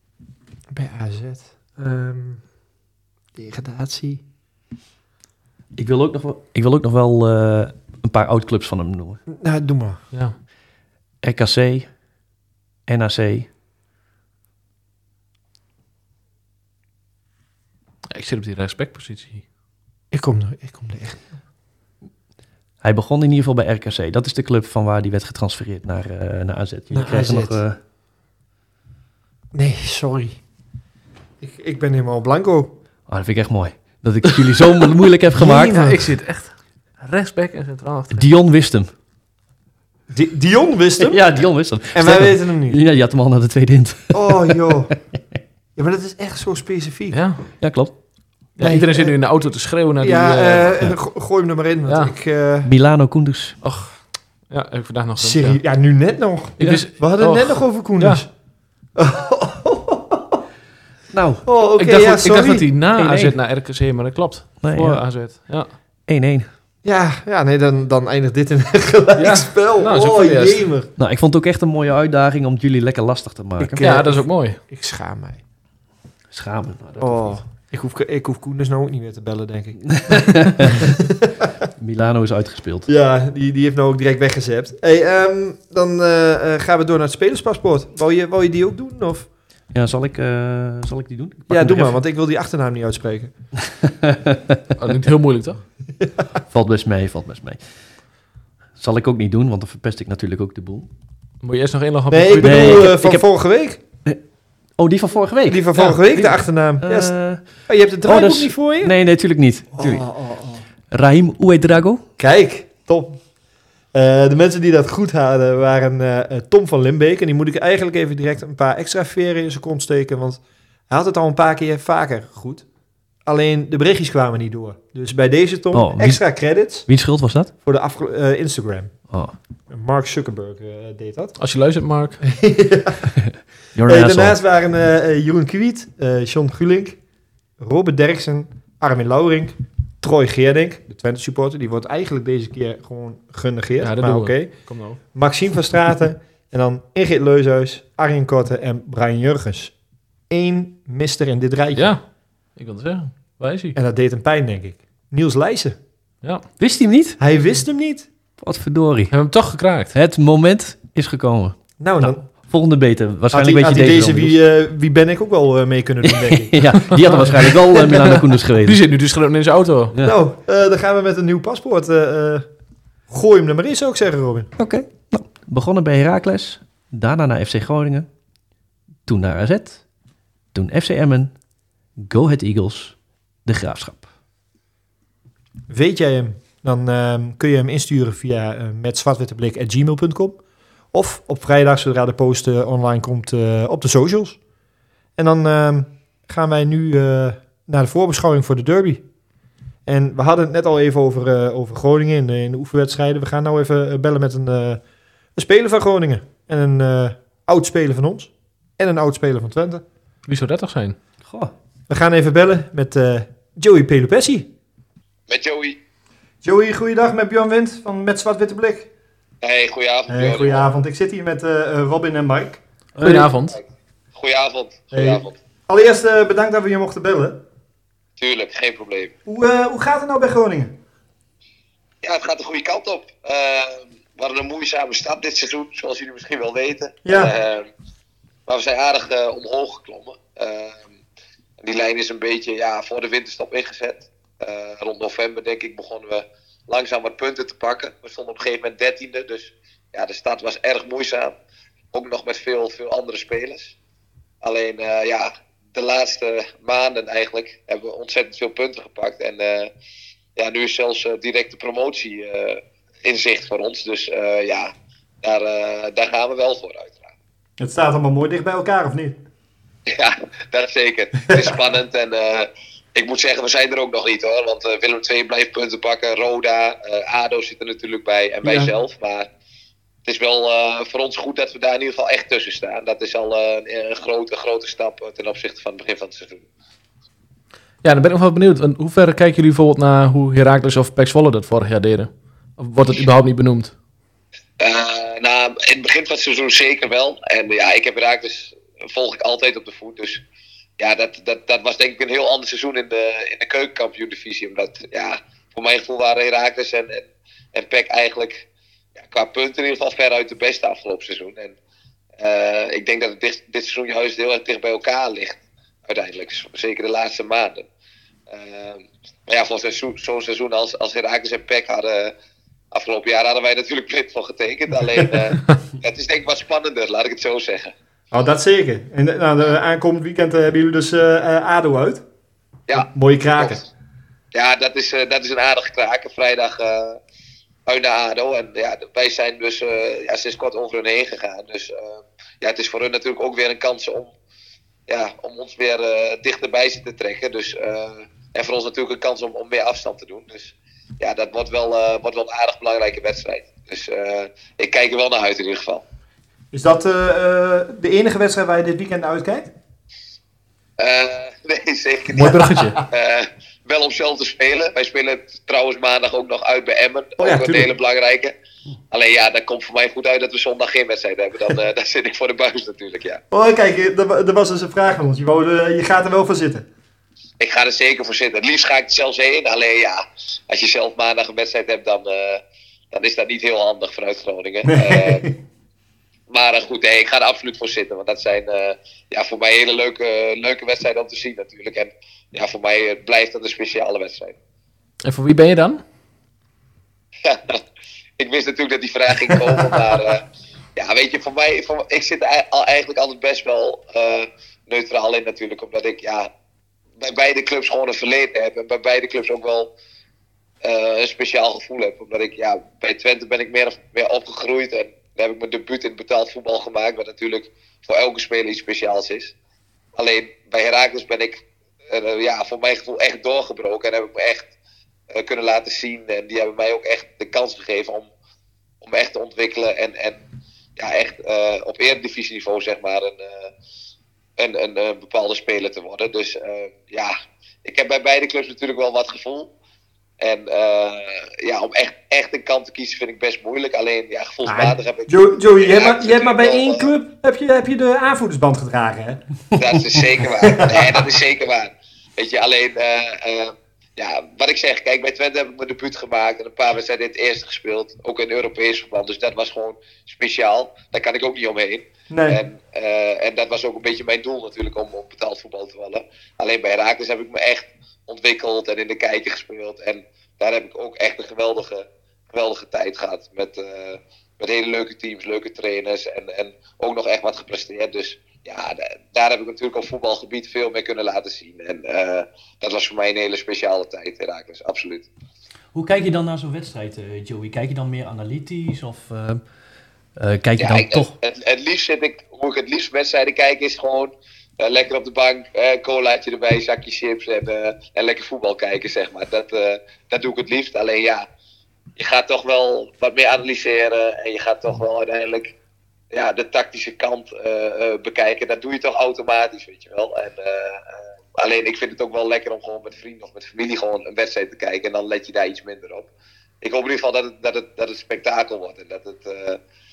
Speaker 2: Bij A Z. Um, degradatie.
Speaker 4: Ik wil ook nog wel, ik wil ook nog wel uh, een paar oud-clubs van hem noemen.
Speaker 2: Nou, doe maar.
Speaker 3: Ja.
Speaker 4: R K C, N A C.
Speaker 3: Ik zit op die rechtsbackpositie.
Speaker 2: Ik kom er, ik kom er echt.
Speaker 4: Hij begon in ieder geval bij R K C. Dat is de club van waar hij werd getransfereerd naar, uh, naar A Z. Jullie
Speaker 2: Naar
Speaker 4: krijgen
Speaker 2: A Z.
Speaker 4: nog... Uh...
Speaker 2: Nee, sorry. Ik, ik ben helemaal blanco.
Speaker 4: Oh, dat vind ik echt mooi. Dat ik het jullie zo mo- moeilijk heb gemaakt.
Speaker 2: Nee,
Speaker 3: Ja, ik zit echt rechtsback en centraal achterin.
Speaker 4: Dion wist hem.
Speaker 2: Di- Dion wist hem.
Speaker 4: Ja, Dion wist hem.
Speaker 2: En wij weten hem niet.
Speaker 4: Ja, je had hem al naar de tweede hint.
Speaker 2: Oh, joh. Ja, maar dat is echt zo specifiek.
Speaker 3: Ja.
Speaker 4: Ja, klopt.
Speaker 3: Ja,
Speaker 2: Nee,
Speaker 3: iedereen zit
Speaker 2: eh,
Speaker 3: nu in de auto te schreeuwen naar
Speaker 2: Ja,
Speaker 3: die... eh,
Speaker 2: eh, go- gooi hem er maar in. Want
Speaker 3: Ja.
Speaker 2: ik, eh,
Speaker 4: Milano Koenders.
Speaker 3: ja, heb ik vandaag nog...
Speaker 2: serie, ja, nu net nog.
Speaker 3: Ik
Speaker 4: Ja.
Speaker 3: wist,
Speaker 2: We hadden het
Speaker 3: oh,
Speaker 2: net nog over Koenders.
Speaker 4: Nou,
Speaker 2: Oh, oké,
Speaker 3: ik, dacht,
Speaker 2: ja,
Speaker 3: dat- ik dacht
Speaker 2: sorry.
Speaker 3: dat hij na
Speaker 4: één-één.
Speaker 3: A Z naar R K C, maar dat klopt.
Speaker 4: nee,
Speaker 3: Voor
Speaker 4: ja.
Speaker 3: A Z. Ja.
Speaker 4: één-één.
Speaker 2: Ja, ja, nee, dan, dan eindigt dit in een gelijkspel.
Speaker 3: Nou, zo
Speaker 2: oh,
Speaker 3: voor de rest.
Speaker 2: jemer.
Speaker 4: Nou, ik vond het ook echt een mooie uitdaging om het jullie lekker lastig te maken.
Speaker 2: Ik,
Speaker 3: ja,
Speaker 2: eh,
Speaker 3: dat is ook mooi.
Speaker 2: Ik schaam mij.
Speaker 4: Schamen. Nou, dat hoeft
Speaker 2: Oh,
Speaker 4: niet.
Speaker 2: ik hoef, ik hoef Koenders nou ook niet meer te bellen, denk ik.
Speaker 4: Milano is uitgespeeld.
Speaker 2: Ja, die, die heeft nou ook direct weggezept. Hey, ehm, dan eh, eh, gaan we door naar het spelerspaspoort. Wou je, wou je die ook doen? Of?
Speaker 4: Ja, zal ik, uh, zal ik die doen? Ik pak
Speaker 2: Ja,
Speaker 4: hem
Speaker 2: doe
Speaker 4: er
Speaker 2: maar, want ik wil die achternaam niet uitspreken.
Speaker 3: Oh, niet heel moeilijk, toch?
Speaker 4: even- Valt best mee, valt best mee. Zal ik ook niet doen, want dan verpest ik natuurlijk ook de boel.
Speaker 3: Moet je eerst nog inloggen op
Speaker 2: Nee,
Speaker 3: je
Speaker 2: ik
Speaker 3: Twitter?
Speaker 2: bedoel
Speaker 4: Nee, ik
Speaker 2: eh,
Speaker 4: heb-
Speaker 2: van
Speaker 4: ik heb-
Speaker 2: vorige week.
Speaker 4: Oh, die van vorige week?
Speaker 2: Die van
Speaker 3: Ja,
Speaker 2: vorige week,
Speaker 3: die-
Speaker 2: de achternaam.
Speaker 4: Uh,
Speaker 2: Ja, st- oh, je hebt het draaiboek
Speaker 4: oh, dat is-
Speaker 2: niet voor je?
Speaker 4: Nee, nee, natuurlijk niet. Tuurlijk.
Speaker 2: Oh, oh, oh.
Speaker 4: Raheem Ouedraogo.
Speaker 2: Kijk, top. Eh, de mensen die dat goed hadden waren eh, eh, Tom van Limbeek. En die moet ik eigenlijk even direct een paar extra veren in zijn kont steken. Want hij had het al een paar keer vaker goed. Alleen de berichtjes kwamen niet door. Dus bij deze Tom,
Speaker 4: Oh, wie-
Speaker 2: extra credits
Speaker 4: Wiens schuld was dat?
Speaker 2: voor de afge- eh, Instagram.
Speaker 4: Oh,
Speaker 2: Mark Zuckerberg eh, deed dat.
Speaker 3: Als je luistert, Mark.
Speaker 4: you're
Speaker 2: Eh,
Speaker 4: an asshole.
Speaker 2: daarnaast waren eh, eh, Jeroen Kwiet, eh John Gulink, Robert Derksen, Armin Laurink, Troy Geerdink, de Twente supporter. Die wordt eigenlijk deze keer gewoon genegeerd.
Speaker 3: Ja, dat
Speaker 2: maar
Speaker 3: doen
Speaker 2: oké.
Speaker 3: we. Kom nou.
Speaker 2: Maxime van Straten en dan Ingrid Leushuis, Arjen Korte en Brian Jurgens. Eén mister in dit rijtje.
Speaker 3: Ja, ik wil het zeggen. Waar is hij?
Speaker 2: En dat deed hem pijn, denk ik. Niels Leijsen.
Speaker 3: Ja.
Speaker 4: Wist hij hem niet?
Speaker 2: Hij wist hem niet.
Speaker 4: Wat verdorie.
Speaker 3: Hebben we hem toch gekraakt?
Speaker 4: Het moment is gekomen.
Speaker 2: Nou,
Speaker 4: Nou,
Speaker 2: dan
Speaker 4: Volgende beter.
Speaker 2: had
Speaker 4: Waarschijnlijk
Speaker 2: hij,
Speaker 4: weet
Speaker 2: had
Speaker 4: je
Speaker 2: hij
Speaker 4: deze,
Speaker 2: deze
Speaker 4: wel,
Speaker 2: wie, eh, wie ben ik ook wel eh, mee kunnen doen, denk ik.
Speaker 4: Niels. Ja, die had er waarschijnlijk wel uh, Milano Koenders
Speaker 3: Die
Speaker 4: geweten.
Speaker 3: zit nu dus gewoon in zijn auto.
Speaker 4: Ja.
Speaker 2: Nou, eh, dan gaan we met een nieuw paspoort. eh, eh, gooi hem er maar in, zou ik zeggen, Robin.
Speaker 4: Oké. Nou, begonnen bij Heracles. Daarna naar F C Groningen. Toen naar A Z. Toen F C Emmen. Go Ahead Eagles. De Graafschap.
Speaker 2: Weet jij hem, dan ehm, kun je hem insturen via uh, met zwartwitteblik at gmail punt com. Of op vrijdag, zodra de post eh, online komt, eh, op de socials. En dan ehm, gaan wij nu eh, naar de voorbeschouwing voor de derby. En we hadden het net al even over, eh, over Groningen in de, in de oefenwedstrijden. We gaan nou even eh, bellen met een, eh, een speler van Groningen. En een eh, oud speler van ons. En een oud speler van Twente.
Speaker 3: Wie zou dat toch zijn?
Speaker 4: Goh.
Speaker 2: We gaan even bellen met eh, Joey Pelopessi.
Speaker 5: Met Joey.
Speaker 2: Joey, goeiedag met Björn Wind van Met Zwart-Witte Blik.
Speaker 5: Hey, goedenavond.
Speaker 2: Hey,
Speaker 5: Björn.
Speaker 2: goedenavond, ik zit hier met eh, eh, Robin en Mike.
Speaker 3: Goedenavond.
Speaker 5: Goedenavond.
Speaker 2: Hey.
Speaker 5: Goedenavond.
Speaker 2: Allereerst eh, bedankt dat we je mochten bellen.
Speaker 5: Tuurlijk, geen probleem.
Speaker 2: Hoe, eh, hoe gaat het nou bij Groningen?
Speaker 5: Ja, het gaat de goede kant op. Uh, we hadden een moeizame start dit seizoen, zoals jullie misschien wel weten.
Speaker 2: Ja.
Speaker 5: Uh, maar we zijn aardig uh, omhoog geklommen. Uh, die lijn is een beetje ja, voor de winterstop ingezet. Uh, rond november, denk ik, begonnen we langzaam wat punten te pakken. We stonden op een gegeven moment dertiende, dus ja, de start was erg moeizaam. Ook nog met veel, veel andere spelers. Alleen, uh, ja, de laatste maanden eigenlijk hebben we ontzettend veel punten gepakt. En uh, ja, nu is zelfs uh, directe promotie uh, in zicht voor ons. Dus uh, ja, daar, uh, daar gaan we wel voor uiteraard.
Speaker 2: Het staat allemaal mooi dicht bij elkaar, of niet?
Speaker 5: Ja, dat zeker. Het is spannend en uh, ik moet zeggen, we zijn er ook nog niet hoor. Want uh, Willem twee blijft punten pakken, Roda, uh, ADO zit er natuurlijk bij en wij
Speaker 2: Ja.
Speaker 5: zelf. Maar het is wel uh, voor ons goed dat we daar in ieder geval echt tussen staan. Dat is al uh, een, een grote, grote stap uh, ten opzichte van het begin van het seizoen.
Speaker 3: Ja, dan ben ik nog wel benieuwd. Want hoe ver kijken jullie bijvoorbeeld naar hoe Heracles of P E C Zwolle dat vorig jaar deden? Of wordt het überhaupt niet benoemd?
Speaker 5: Uh, nou, in het begin van het seizoen zeker wel. En ja, ik heb Heracles volg ik altijd op de voet. Dus ja, dat, dat, dat was denk ik een heel ander seizoen in de, in de keukenkampioen-divisie. Omdat ja, voor mijn gevoel waren Heracles en, en, en P E C eigenlijk ja, qua punten in ieder geval veruit de beste afgelopen seizoen. En uh, ik denk dat het dit, dit seizoen juist heel erg dicht bij elkaar ligt. Uiteindelijk, zeker de laatste maanden. Uh, maar ja, voor zo'n zo seizoen als, als Heracles en P E C hadden... Afgelopen jaar hadden wij natuurlijk blind voor getekend. Alleen, uh, het is denk ik wat spannender, laat ik het zo zeggen.
Speaker 2: Oh, dat zeker. En nou, de aankomend weekend uh, hebben jullie dus uh, A D O uit.
Speaker 5: Ja.
Speaker 2: Mooie kraken.
Speaker 5: Ja, dat is, uh, dat is een aardige kraken. Vrijdag uh, uit naar A D O. En ja, wij zijn dus uh, ja, sinds kort over hun heen gegaan. Dus uh, ja, het is voor hun natuurlijk ook weer een kans om, ja, om ons weer uh, dichterbij te trekken. Dus, uh, en voor ons natuurlijk een kans om, om meer afstand te doen. Dus ja, dat wordt wel, uh, wordt wel een aardig belangrijke wedstrijd. Dus uh, ik kijk er wel naar uit in ieder geval.
Speaker 2: Is dat uh, uh, de enige wedstrijd waar je dit weekend naar uitkijkt?
Speaker 5: Uh, nee, zeker niet.
Speaker 3: Mooi bruggetje.
Speaker 5: Uh, wel om zelf te spelen. Wij spelen trouwens maandag ook nog uit bij Emmen.
Speaker 2: Oh ja,
Speaker 5: ook een
Speaker 2: tuurlijk.
Speaker 5: hele belangrijke. Alleen ja, dat komt voor mij goed uit dat we zondag geen wedstrijd hebben. Dan, uh, dan zit ik voor de buis natuurlijk, ja.
Speaker 2: Oh, kijk, er, er was dus een vraag van ons. Je, wou, uh, je gaat er wel voor zitten.
Speaker 5: Ik ga er zeker voor zitten. Het liefst ga ik er zelfs heen. Alleen ja, als je zelf maandag een wedstrijd hebt, dan, uh, dan is dat niet heel handig vanuit Groningen.
Speaker 2: Nee.
Speaker 5: Uh, maar uh, goed, nee, ik ga er absoluut voor zitten. Want dat zijn uh, ja, voor mij hele leuke, leuke wedstrijden om te zien natuurlijk. En ja, voor mij uh, blijft dat een speciale wedstrijd.
Speaker 3: En voor wie ben je dan?
Speaker 5: Ik wist natuurlijk dat die vraag ging komen, maar uh, ja, weet je, voor mij, voor, ik zit er al, eigenlijk altijd best wel uh, neutraal in natuurlijk, omdat ik ja, bij beide clubs gewoon een verleden heb en bij beide clubs ook wel uh, een speciaal gevoel heb, omdat ik, ja, bij Twente ben ik meer, meer opgegroeid en daar heb ik mijn debuut in het betaald voetbal gemaakt, wat natuurlijk voor elke speler iets speciaals is. Alleen bij Heracles ben ik, uh, ja, voor mijn gevoel echt doorgebroken en heb ik me echt Uh, kunnen laten zien. En die hebben mij ook echt de kans gegeven om, om echt te ontwikkelen. En, en ja, echt uh, op eredivisieniveau zeg maar een, uh, een, een, een bepaalde speler te worden. Dus uh, ja, ik heb bij beide clubs natuurlijk wel wat gevoel. En uh, ja, om echt, echt een kant te kiezen vind ik best moeilijk. Alleen ja, gevoelsmatig heb ik...
Speaker 2: Joey, Joey je,
Speaker 5: ja,
Speaker 2: hebt maar, je hebt maar bij
Speaker 5: wel,
Speaker 2: één
Speaker 5: uh,
Speaker 2: club heb je, heb je de aanvoerdersband gedragen, hè?
Speaker 5: Dat is zeker waar. Nee, dat is zeker waar. Weet je, alleen... Uh, uh, Ja, wat ik zeg, kijk, bij Twente heb ik mijn debuut gemaakt en een paar wedstrijden in het eerste gespeeld. Ook in Europees verband, dus dat was gewoon speciaal. Daar kan ik ook niet omheen.
Speaker 2: Nee.
Speaker 5: En, uh, en dat was ook een beetje mijn doel natuurlijk, om op betaald voetbal te vallen. Alleen bij Heracles heb ik me echt ontwikkeld en in de kijker gespeeld. En daar heb ik ook echt een geweldige, geweldige tijd gehad. Met, uh, met hele leuke teams, leuke trainers en, en ook nog echt wat gepresteerd. Dus ja, d- daar heb ik natuurlijk op voetbalgebied veel mee kunnen laten zien. En uh, dat was voor mij een hele speciale tijd, Heracles, absoluut.
Speaker 4: Hoe kijk je dan naar zo'n wedstrijd, uh, Joey? Kijk je dan meer analytisch of uh, uh, kijk je
Speaker 5: Ja,
Speaker 4: dan
Speaker 5: ik,
Speaker 4: toch...
Speaker 5: Het, het, het liefst zit ik, hoe ik het liefst wedstrijden kijk, is gewoon uh, lekker op de bank, uh, colaatje erbij, zakje chips en, uh, en lekker voetbal kijken, zeg maar. Dat, uh, dat doe ik het liefst. Alleen ja, je gaat toch wel wat meer analyseren en je gaat toch wel uiteindelijk ja, de tactische kant uh, uh, bekijken. Dat doe je toch automatisch, weet je wel. En, uh, uh, alleen ik vind het ook wel lekker om gewoon met vrienden of met familie gewoon een wedstrijd te kijken. En dan let je daar iets minder op. Ik hoop in ieder geval dat het, dat het, dat het spektakel wordt. En dat het, uh,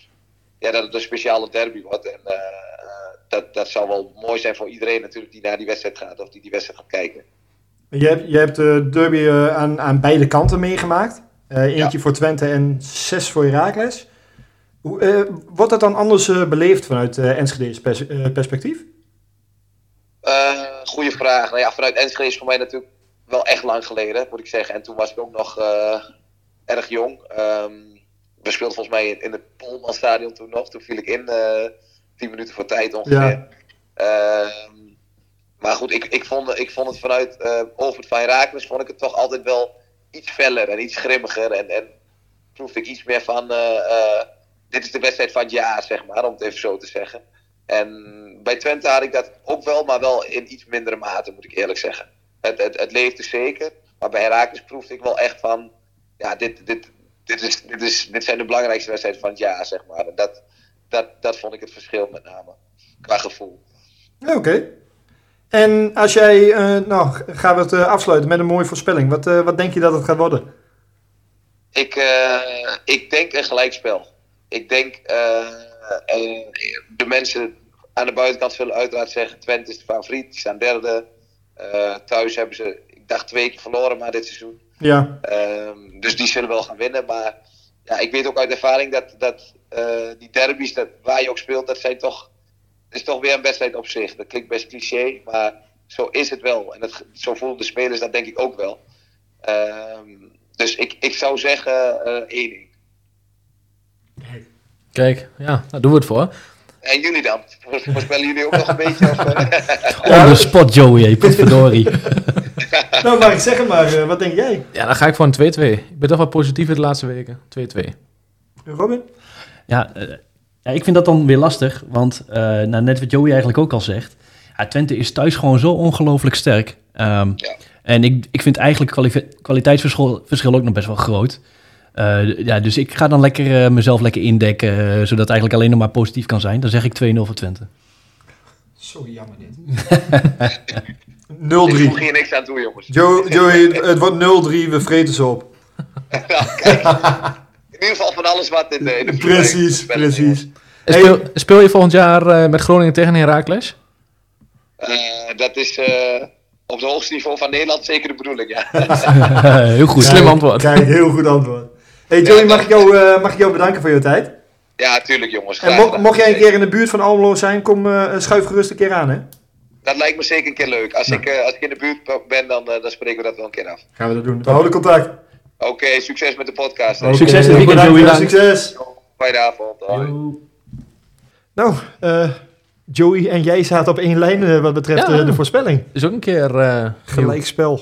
Speaker 5: ja, dat het een speciale derby wordt. En uh, uh, dat, dat zou wel mooi zijn voor iedereen natuurlijk die naar die wedstrijd gaat. Of die die wedstrijd gaat kijken.
Speaker 2: Je hebt, je hebt de derby uh, aan, aan beide kanten meegemaakt. Uh, eentje ja. voor Twente en zes voor Heracles. Hoe, uh, wordt dat dan anders uh, beleefd vanuit uh, Enschede's pers- uh, perspectief?
Speaker 5: Uh, goeie vraag. Nou ja, vanuit Enschede is voor mij natuurlijk wel echt lang geleden, moet ik zeggen. En toen was ik ook nog uh, erg jong. Um, we speelden volgens mij in, in het Polmanstadion toen nog. Toen viel ik in, uh, tien minuten voor tijd ongeveer. Ja. Um, maar goed, ik, ik, vond, ik vond het vanuit uh, over het van Heracles vond ik het toch altijd wel iets feller en iets grimmiger. En, en proefde ik iets meer van... Uh, uh, dit is de wedstrijd van het jaar, zeg maar, om het even zo te zeggen. En bij Twente had ik dat ook wel, maar wel in iets mindere mate, moet ik eerlijk zeggen. Het, het, het leefde zeker, maar bij Heracles proefde ik wel echt van... Ja, dit, dit, dit, is, dit, is, dit zijn de belangrijkste wedstrijden van het jaar, zeg maar. En dat, dat, dat vond ik het verschil met name, qua gevoel.
Speaker 2: Oké. Okay. En als jij, uh, nou, gaan we het uh, afsluiten met een mooie voorspelling. Wat, uh, wat denk je dat het gaat worden?
Speaker 5: Ik, uh, ik denk een gelijkspel. Ik denk, uh, uh, de mensen aan de buitenkant zullen uiteraard zeggen, Twente is de favoriet, die staan derde. Uh, thuis hebben ze, ik dacht twee keer verloren maar dit seizoen.
Speaker 2: Ja.
Speaker 5: Um, dus die zullen wel gaan winnen. Maar ja, ik weet ook uit ervaring dat, dat uh, die derbies, dat, waar je ook speelt, dat zijn toch, dat is toch weer een wedstrijd op zich. Dat klinkt best cliché, maar zo is het wel. En dat, zo voelen de spelers dat denk ik ook wel. Um, dus ik, ik zou zeggen uh, één één.
Speaker 3: Kijk, ja, daar doen we het voor.
Speaker 5: En jullie dan? Voorspellen jullie ook nog een beetje? Of,
Speaker 4: uh... On the spot, Joey, potverdorie.
Speaker 2: Nou, maar ik zeg het maar. Uh, wat denk jij?
Speaker 3: Ja, dan ga ik voor een twee twee. Ik ben toch wel positief in de laatste weken. twee twee.
Speaker 2: Robin?
Speaker 4: Ja, uh, ja, ik vind dat dan weer lastig. Want uh, nou, net wat Joey eigenlijk ook al zegt. Ja, Twente is thuis gewoon zo ongelooflijk sterk. Um, ja. En ik, ik vind eigenlijk kwali- kwaliteitsverschil verschil ook nog best wel groot. Uh, ja, dus ik ga dan lekker uh, mezelf lekker indekken, uh, zodat het eigenlijk alleen nog maar positief kan zijn. Dan zeg ik twee nul voor Twente.
Speaker 2: Zo jammer dit. nul drie.
Speaker 5: Ik voeg hier niks aan toe, jongens.
Speaker 2: Joey, Joey, het wordt nul drie, we vreten ze op.
Speaker 5: Nou, kijk. In ieder geval van alles wat in de... In de
Speaker 2: precies, precies.
Speaker 3: Hey. Speel, speel je volgend jaar uh, met Groningen tegen Heracles?
Speaker 5: Uh, dat is... Uh... Op het hoogste niveau van Nederland zeker de bedoeling, ja.
Speaker 4: Heel goed.
Speaker 3: Slim antwoord.
Speaker 2: Kijk, heel goed antwoord. Hey Joey, ja, mag, ik jou, uh, mag ik jou bedanken voor jouw tijd?
Speaker 5: Ja, tuurlijk jongens.
Speaker 2: En mo- mocht jij een keer in de buurt van Almelo zijn, kom uh, schuif gerust een keer aan, hè?
Speaker 5: Dat lijkt me zeker een keer leuk. Als, ja. ik, uh, als ik in de buurt ben, dan, uh, dan spreken we dat wel een keer af.
Speaker 2: Gaan we dat doen. We houden contact.
Speaker 5: Oké, okay, succes met de podcast.
Speaker 2: Okay.
Speaker 4: Succes in het weekend, Joey.
Speaker 2: Succes.
Speaker 5: Fijne avond. Hoi.
Speaker 2: Nou, uh, Joey en jij zaten op één lijn uh, wat betreft ja, uh, de voorspelling.
Speaker 3: Is ook een keer... Uh,
Speaker 2: Gelijkspel.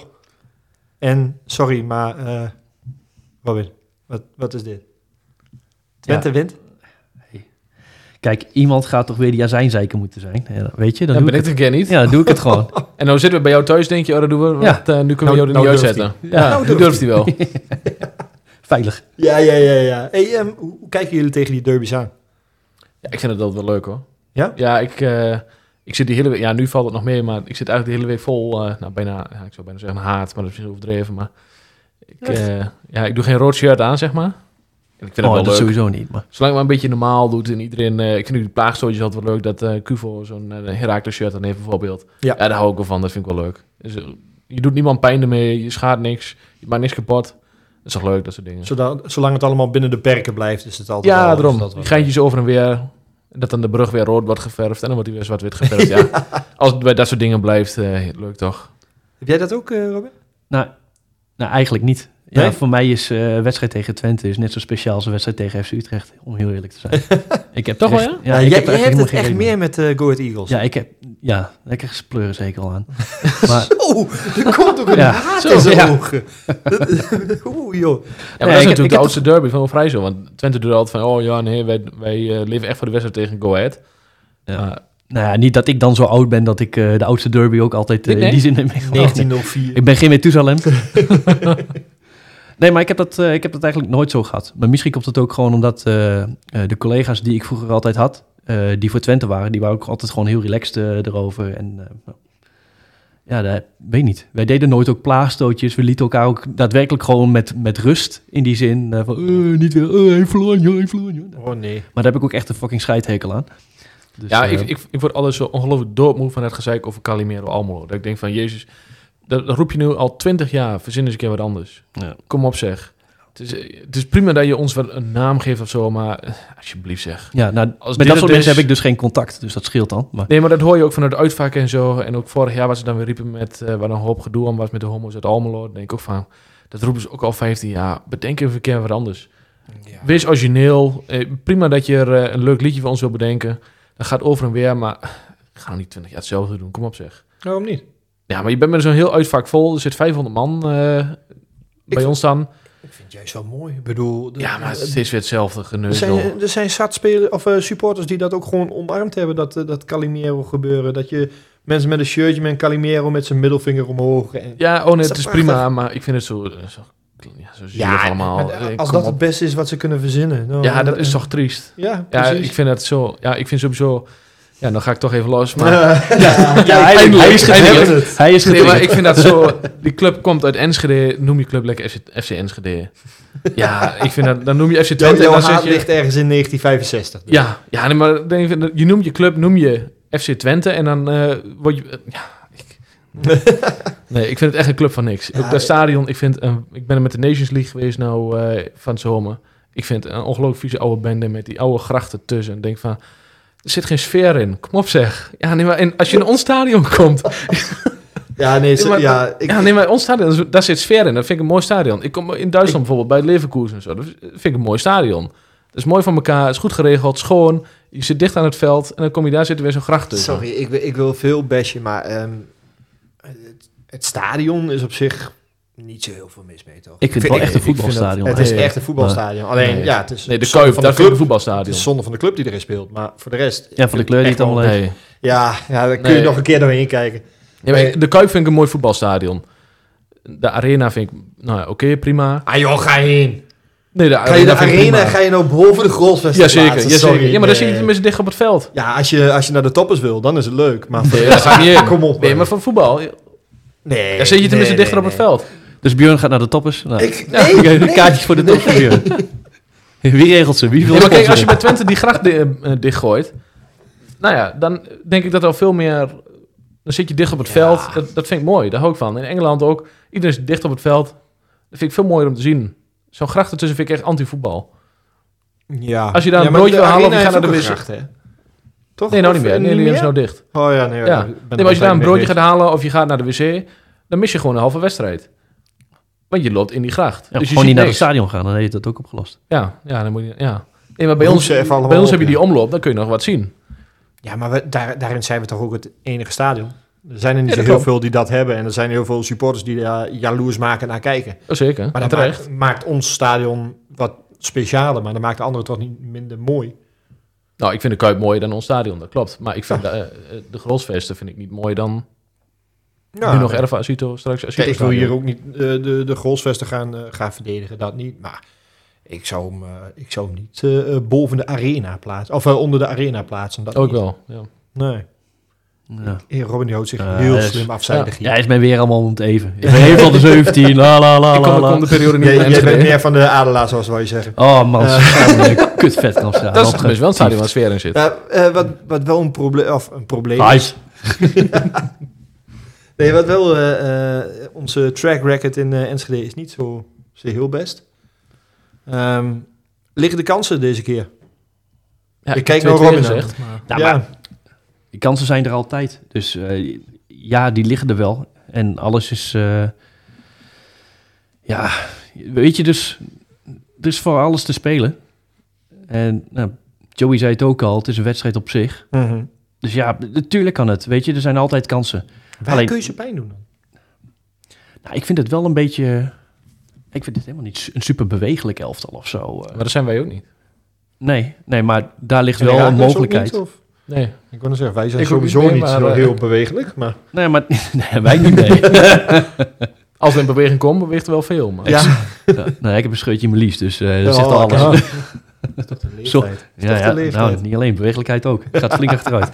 Speaker 2: En, sorry, maar... Uh, Robin, wat, wat is dit? Twente ja. wint?
Speaker 4: Hey. Kijk, iemand gaat toch weer die azijnzeiker moeten zijn. Ja, weet je? Dan
Speaker 3: ja,
Speaker 4: doe
Speaker 3: ben ik het een keer niet.
Speaker 4: Ja, dan doe ik het gewoon.
Speaker 3: En nou zitten we bij jou thuis, denk je, oh, dat doen we.
Speaker 4: Ja.
Speaker 3: Want, uh, nu kunnen we
Speaker 2: nou,
Speaker 3: jou er
Speaker 2: nou
Speaker 3: niet uitzetten.
Speaker 2: Ja,
Speaker 3: Ja, nou, nu durft hij wel.
Speaker 4: Veilig.
Speaker 2: Ja, ja, ja. ja. Hey, um, hoe, hoe kijken jullie tegen die derbies aan?
Speaker 3: Ja, ik vind het altijd wel leuk, hoor.
Speaker 2: Ja?
Speaker 3: Ja, ik... Uh, Ik zit die hele week, ja, nu valt het nog mee, maar ik zit eigenlijk de hele week vol, uh, nou bijna, ja, ik zou bijna zeggen haat, maar dat is misschien overdreven, maar ik, uh, ja, ik doe geen rood shirt aan, zeg maar. En ik vind
Speaker 4: oh,
Speaker 3: het wel
Speaker 4: dat
Speaker 3: leuk.
Speaker 4: sowieso niet, maar...
Speaker 3: Zolang het maar een beetje normaal doet en iedereen, uh, ik vind nu die plaagstootjes altijd wel leuk, dat uh, Cuvo zo'n uh, Heracles shirt aan heeft bijvoorbeeld. Ja. ja, daar hou ik wel van, dat vind ik wel leuk. Dus, uh, je doet niemand pijn ermee, je schaadt niks, je maakt niks kapot. Dat is toch leuk, dat soort dingen.
Speaker 2: Zodat, zolang het allemaal binnen de perken blijft, is het altijd
Speaker 3: ja,
Speaker 2: wel...
Speaker 3: daarom.
Speaker 2: Dat wel
Speaker 3: geintjes over en weer... Dat dan de brug weer rood wordt geverfd en dan wordt hij weer zwart-wit geverfd. ja. ja. Als het bij dat soort dingen blijft, uh, leuk toch?
Speaker 2: Heb jij dat ook, uh, Robin?
Speaker 4: Nou, nou, eigenlijk niet. Ja,
Speaker 2: nee?
Speaker 4: Voor mij is uh, wedstrijd tegen Twente is net zo speciaal als een wedstrijd tegen F C Utrecht, om heel eerlijk te zijn. ik heb
Speaker 3: toch wel,
Speaker 4: echt,
Speaker 3: ja?
Speaker 4: ja,
Speaker 2: ja
Speaker 4: ik
Speaker 2: jij
Speaker 4: heb
Speaker 2: jij hebt het echt
Speaker 4: reden.
Speaker 2: meer met uh, Go Ahead Eagles.
Speaker 4: Ja, ik heb, ja, ik krijg spleuren zeker al aan. maar,
Speaker 2: Zo, er komt ook een
Speaker 4: ja,
Speaker 2: haat
Speaker 4: zo,
Speaker 2: in zijn
Speaker 4: ja.
Speaker 2: ogen. Oeh, joh.
Speaker 3: Ja, maar
Speaker 4: nee,
Speaker 3: dat is
Speaker 4: ik,
Speaker 3: natuurlijk
Speaker 4: ik
Speaker 3: de oudste derby van vrij zo. Want Twente doet altijd van, oh ja, nee, wij, wij uh, leven echt voor de wedstrijd tegen Go Ahead.
Speaker 4: Ja.
Speaker 3: Uh,
Speaker 4: nou ja, niet dat ik dan zo oud ben dat ik uh, de oudste derby ook altijd uh,
Speaker 3: nee.
Speaker 4: in die zin heb meegemaakt.
Speaker 2: negentien nul vier.
Speaker 4: Ik ben geen Methusalem. Nee, maar ik heb, dat, uh, ik heb dat eigenlijk nooit zo gehad. Maar misschien komt het ook gewoon omdat uh, uh, de collega's die ik vroeger altijd had, uh, die voor Twente waren, die waren ook altijd gewoon heel relaxed uh, erover. En uh, nou, ja, dat weet ik niet. Wij deden nooit ook plaagstootjes. We lieten elkaar ook daadwerkelijk gewoon met, met rust in die zin. Uh, van, uh, niet weer, uh, hij verloren, ja, hij verloren.
Speaker 2: Oh nee.
Speaker 4: Maar daar heb ik ook echt een fucking scheidhekel aan. Dus,
Speaker 3: ja,
Speaker 4: uh,
Speaker 3: ik, ik, ik word alles zo ongelooflijk doodmoe van het gezeik over Calimero Almelo. Dat ik denk van, jezus, dat, dat roep je nu al twintig jaar. Verzin eens een keer wat anders.
Speaker 4: Ja.
Speaker 3: Kom op zeg. Het is, het is prima dat je ons wat een naam geeft of zo, maar uh, alsjeblieft zeg.
Speaker 4: Ja, nou,
Speaker 3: Als
Speaker 4: met
Speaker 3: dit
Speaker 4: dat soort
Speaker 3: is,
Speaker 4: mensen heb ik dus geen contact, dus dat scheelt dan. Maar...
Speaker 3: Nee, maar dat hoor je ook vanuit de uitvakken en zo. En ook vorig jaar was ze dan weer riepen met uh, wat een hoop gedoe om was met de homo's uit Almelo. Dan denk ik ook van, dat roepen ze ook al vijftien jaar. Bedenk even een keer wat anders. Ja. Wees origineel. Eh, prima dat je er uh, een leuk liedje voor ons wil bedenken. Dat gaat over en weer, maar ga nou niet twintig jaar hetzelfde doen. Kom op zeg.
Speaker 2: Waarom niet?
Speaker 3: Ja, maar je bent met zo'n heel uitvak vol. Er zit vijfhonderd man uh, bij
Speaker 2: vind,
Speaker 3: ons dan.
Speaker 2: Ik vind het juist wel mooi. Ik bedoel... De,
Speaker 3: ja, maar het is steeds weer hetzelfde geneuzel.
Speaker 2: Er zijn, er zijn zat spelers, of uh, supporters die dat ook gewoon omarmd hebben, dat, uh, dat Calimero gebeuren. Dat je mensen met een shirtje met een Calimero met zijn middelvinger omhoog. En,
Speaker 3: ja, oh nee,
Speaker 2: is
Speaker 3: het is
Speaker 2: prachtig.
Speaker 3: prima, maar ik vind het zo... zo Ja, zo zielig
Speaker 2: ja,
Speaker 3: allemaal.
Speaker 2: Maar, als dat op. het beste is wat ze kunnen verzinnen. Nou,
Speaker 3: ja, dat is toch triest.
Speaker 2: Ja,
Speaker 3: ja,
Speaker 2: precies.
Speaker 3: ik vind het zo... Ja, ik vind sowieso... Ja, dan ga ik toch even los. Maar
Speaker 2: ja, ja, ja,
Speaker 4: hij,
Speaker 3: eindelijk,
Speaker 4: hij is
Speaker 3: eindelijk.
Speaker 4: getriggerd. Hij is
Speaker 3: nee, maar
Speaker 4: getriggerd.
Speaker 3: ik vind dat zo... Die club komt uit Enschede. Noem je club lekker F C, F C Enschede. Ja, ik vind dat... Dan noem je F C Twente.
Speaker 2: Jouw
Speaker 3: en dan
Speaker 2: haat
Speaker 3: zeg je,
Speaker 2: ligt ergens in negentien vijfenzestig. Dus.
Speaker 3: Ja, ja nee, maar dan, je noemt je club, noem je F C Twente. En dan uh, word je... Uh, ja, ik, Nee, ik vind het echt een club van niks.
Speaker 2: Ja,
Speaker 3: Ook dat stadion, ik vind, uh, ik ben er met de Nations League geweest nou uh, van zomer. Ik vind een ongelooflijk vieze oude bende met die oude grachten tussen. En denk van, er zit geen sfeer in. Kom op zeg. Ja, nee, maar in, als je in ons stadion komt...
Speaker 2: Ja, nee,
Speaker 3: Ja, maar,
Speaker 2: ja, ik,
Speaker 3: ja, nee, maar ons stadion, daar zit sfeer in. Dat vind ik een mooi stadion. Ik kom in Duitsland
Speaker 2: Ik-
Speaker 3: bijvoorbeeld, bij Leverkusen en zo. Dat vind ik een mooi stadion. Dat is mooi van elkaar, is goed geregeld, schoon. Je zit dicht aan het veld en dan kom je daar zitten weer zo'n gracht tussen.
Speaker 2: sorry, ik, wil- ik wil veel bashen, maar ehm, het, het stadion is op zich niet zo heel veel mis mee, toch?
Speaker 4: Ik vind het wel echt een
Speaker 2: ik vind
Speaker 4: voetbalstadion.
Speaker 2: Het, het is
Speaker 3: Nee.
Speaker 2: echt een voetbalstadion. Alleen,
Speaker 3: Nee.
Speaker 2: ja, het is
Speaker 3: Nee, de
Speaker 2: zonde
Speaker 3: Kuip,
Speaker 2: van
Speaker 3: dat
Speaker 2: de
Speaker 3: vind ik
Speaker 2: club.
Speaker 3: een
Speaker 2: Het
Speaker 3: voetbalstadion.
Speaker 2: is zonde van de club die erin speelt, maar voor de rest...
Speaker 4: Ja, voor de kleur die het
Speaker 2: echt
Speaker 4: allemaal
Speaker 2: wel-
Speaker 4: heeft.
Speaker 3: Nee.
Speaker 2: Ja, ja, daar kun
Speaker 3: Nee.
Speaker 2: je nog een keer doorheen kijken.
Speaker 3: Ja, maar de Kuip vind ik een mooi voetbalstadion. De Arena vind ik, nou ja, oké, prima.
Speaker 2: Ah joh, ga je heen.
Speaker 3: Nee, de
Speaker 2: Ga je de
Speaker 3: vind ik
Speaker 2: arena,
Speaker 3: prima.
Speaker 2: ga je nou boven de Grolsvesten
Speaker 3: Jazeker,
Speaker 2: plaatsen?
Speaker 3: jazeker.
Speaker 2: Sorry,
Speaker 3: Ja, maar dan
Speaker 2: nee.
Speaker 3: zit je tenminste dicht op het veld.
Speaker 2: Ja, als je, als je naar de toppers wil, dan is het leuk. Maar voor
Speaker 3: Nee,
Speaker 2: de
Speaker 3: dat
Speaker 2: rest,
Speaker 3: gaat niet in.
Speaker 2: kom op.
Speaker 3: Nee, maar van voetbal,
Speaker 2: nee,
Speaker 3: dan zit je tenminste
Speaker 2: nee,
Speaker 3: dichter
Speaker 2: nee,
Speaker 3: op het
Speaker 2: nee.
Speaker 3: veld.
Speaker 4: Dus Björn gaat naar de toppers. Nou,
Speaker 2: Ik,
Speaker 3: Ja,
Speaker 2: nee,
Speaker 4: oké,
Speaker 2: nee.
Speaker 4: kaartjes voor de top van Björn. Wie regelt ze? Wie wil
Speaker 3: Nee, maar kijk, als je
Speaker 4: sponsoren?
Speaker 3: bij Twente die gracht di- eh, dichtgooit, nou ja, dan denk ik dat er al veel meer... Dan zit je dicht op het
Speaker 2: Ja.
Speaker 3: veld. Dat, dat vind ik mooi. Daar hou ik van. In Engeland ook. Iedereen zit dicht op het veld. Dat vind ik veel mooier om te zien. Zo'n gracht ertussen vind ik echt anti-voetbal.
Speaker 2: Ja.
Speaker 3: Als je daar
Speaker 2: Ja,
Speaker 3: een
Speaker 2: maar
Speaker 3: broodje
Speaker 2: de
Speaker 3: wil halen of
Speaker 2: arena
Speaker 3: je gaat naar de
Speaker 2: heeft
Speaker 3: wc.
Speaker 2: ook een gracht, hè? Toch?
Speaker 3: Nee, nou
Speaker 2: Of,
Speaker 3: niet meer.
Speaker 2: eh,
Speaker 3: Nee, die is nou dicht.
Speaker 2: Oh ja, nee.
Speaker 3: Ja.
Speaker 2: Ja.
Speaker 3: Nee, maar als je daar een broodje gaat halen of je gaat naar de wc, dan mis je gewoon een halve wedstrijd. Want je loopt in die gracht.
Speaker 4: Ja,
Speaker 3: dus je
Speaker 4: gewoon niet
Speaker 3: ziet
Speaker 4: naar het
Speaker 3: niks.
Speaker 4: stadion gaan, dan heeft dat ook opgelost.
Speaker 3: Ja, ja, dan moet je... Ja. Nee, maar bij ons,
Speaker 2: Hoef ze even allemaal
Speaker 3: bij ons
Speaker 2: op,
Speaker 3: heb je die
Speaker 2: ja.
Speaker 3: omloop, dan kun je nog wat zien.
Speaker 2: Ja, maar we, daar, daarin zijn we toch ook het enige stadion. Er zijn er niet
Speaker 3: Ja,
Speaker 2: zo
Speaker 3: dat
Speaker 2: heel
Speaker 3: klopt.
Speaker 2: veel die dat hebben. En er zijn heel veel supporters die daar jaloers maken naar kijken.
Speaker 3: Oh, zeker.
Speaker 2: Maar
Speaker 3: En
Speaker 2: dat
Speaker 3: terecht.
Speaker 2: maakt, maakt ons stadion wat specialer. Maar dat maakt de andere toch niet minder mooi.
Speaker 3: Nou, ik vind de Kuip mooier dan ons stadion, dat klopt. Maar ik vind de, eh, de Grolsvesten vind ik niet mooier dan nu nog Erva Asito, straks Asito
Speaker 2: Kijk, ik wil
Speaker 3: stadion.
Speaker 2: hier ook niet uh, de, de Grolsvesten gaan, uh, gaan verdedigen, dat niet. Maar ik zou hem, uh, ik zou hem niet uh, uh, boven de arena plaatsen. Of uh, onder de arena plaatsen. Dat
Speaker 3: Ook
Speaker 2: niet.
Speaker 3: wel, ja.
Speaker 2: Nee.
Speaker 4: Ja.
Speaker 2: Heer Robin die houdt zich
Speaker 4: Uh,
Speaker 2: heel
Speaker 4: dat is-
Speaker 2: slim afzijdig
Speaker 4: Ja,
Speaker 2: hier.
Speaker 4: hij is mij weer allemaal om het even. Ik ben even al de zeventien, la la la
Speaker 3: Ik kom,
Speaker 4: la
Speaker 3: ik kom de
Speaker 4: la.
Speaker 3: periode niet
Speaker 2: Jij,
Speaker 3: meer
Speaker 2: jij bent
Speaker 3: Enschede.
Speaker 2: meer van de Adelaar, zoals wij zeggen.
Speaker 4: Oh man, uh, kut vet kan staan.
Speaker 3: Dat is tenminste wel een stadion waar sfeer in zit.
Speaker 2: Ja, uh, wat, wat wel een, proble- of een probleem is.
Speaker 4: Nice.
Speaker 2: Nee, wat wel uh, uh, onze track record in uh, Enschede is niet zo, zo heel best. Um, liggen de kansen deze keer?
Speaker 3: Ja,
Speaker 2: Ik kijk
Speaker 3: heb
Speaker 2: naar
Speaker 3: twee
Speaker 2: Robin
Speaker 3: tweeën
Speaker 2: aan.
Speaker 3: gezegd, maar-
Speaker 4: Nou,
Speaker 2: ja.
Speaker 4: maar die kansen zijn er altijd. Dus uh, ja, die liggen er wel. En alles is... Uh, ja, weet je, dus... Dus voor alles te spelen. En nou, Joey zei het ook al, het is een wedstrijd op zich.
Speaker 2: Mm-hmm.
Speaker 4: Dus ja, natuurlijk kan het. Weet je, er zijn altijd kansen.
Speaker 2: Waar
Speaker 4: Alleen-
Speaker 2: kun je ze pijn doen dan?
Speaker 4: Nou, ik vind het wel een beetje... Ik vind het helemaal niet een super bewegelijk elftal of zo. Uh,
Speaker 3: Maar dat zijn wij ook niet.
Speaker 4: nee, nee, maar daar ligt
Speaker 2: En
Speaker 4: wel een
Speaker 2: Heracles ook
Speaker 4: mogelijkheid.
Speaker 2: niet, of?
Speaker 3: Nee.
Speaker 2: Ik wil zeggen, wij zijn
Speaker 3: Ik ook
Speaker 2: sowieso
Speaker 3: niet,
Speaker 2: niet,
Speaker 3: nee, maar,
Speaker 2: zo
Speaker 3: uh,
Speaker 2: heel bewegelijk. Maar
Speaker 4: Nee, maar nee, wij niet mee.
Speaker 3: Als we in beweging komen, beweegt er wel veel. Maar...
Speaker 2: ja,
Speaker 4: Ja, nou, ik heb een scheutje in mijn lies, dus uh, dat zegt
Speaker 2: Oh,
Speaker 4: alles.
Speaker 2: ja.
Speaker 4: Ja,
Speaker 2: dat is toch de leeftijd.
Speaker 4: ja,
Speaker 2: toch de leeftijd?
Speaker 4: nou, niet alleen bewegelijkheid ook. Het gaat flink achteruit.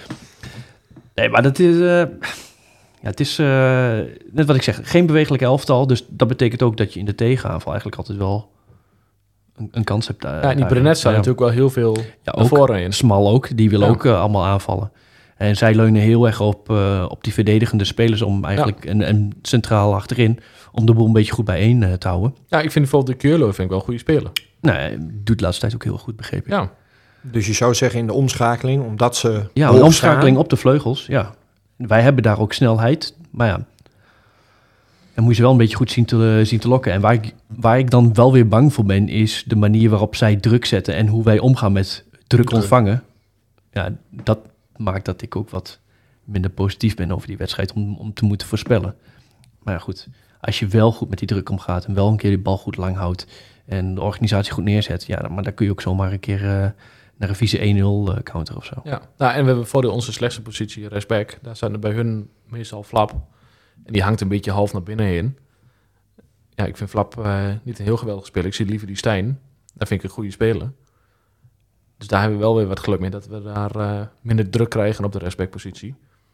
Speaker 4: Nee, maar dat is... Uh, ja, het is, uh, net wat ik zeg, geen bewegelijk elftal. Dus dat betekent ook dat je in de tegenaanval eigenlijk altijd wel een, een kans hebt. Uh,
Speaker 3: Ja, en die Brenet staat
Speaker 4: ja.
Speaker 3: natuurlijk wel heel veel
Speaker 4: Ja,
Speaker 3: naar
Speaker 4: ook
Speaker 3: voren in.
Speaker 4: Smal ook, die willen
Speaker 3: Ja.
Speaker 4: ook uh, allemaal aanvallen. En zij leunen heel erg op, uh, op die verdedigende spelers om eigenlijk en, en centraal achterin om de boel een beetje goed bijeen uh, te houden.
Speaker 3: Ja, ik vind bijvoorbeeld de Keurlo vind ik wel een goede speler.
Speaker 4: Nou, hij doet de laatste tijd ook heel goed, begreep ik.
Speaker 3: Ja,
Speaker 2: Dus je zou zeggen in de omschakeling, omdat ze
Speaker 4: Ja,
Speaker 2: hoog
Speaker 4: een omschakeling
Speaker 2: staan,
Speaker 4: op de vleugels, ja. Wij hebben daar ook snelheid, maar ja, dan moet je ze wel een beetje goed zien te, zien te lokken. En waar ik, waar ik dan wel weer bang voor ben, is de manier waarop zij druk zetten en hoe wij omgaan met druk ontvangen. Ja, dat maakt dat ik ook wat minder positief ben over die wedstrijd om, om te moeten voorspellen. Maar ja, goed, als je wel goed met die druk omgaat en wel een keer die bal goed lang houdt en de organisatie goed neerzet, ja, dan, maar dan kun je ook zomaar een keer uh, naar een vieze één nul uh, counter of zo.
Speaker 3: ja. Nou, en we hebben voor de onze slechtste positie rechtsback. Daar staan er bij hun meestal Flap. En die hangt een beetje half naar binnen heen. Ja, ik vind Flap uh, niet een heel geweldig speler. Ik zie liever die Stijn. Dat vind ik een goede speler. Dus daar hebben we wel weer wat geluk mee dat we daar uh, minder druk krijgen op de rechtsbackpositie.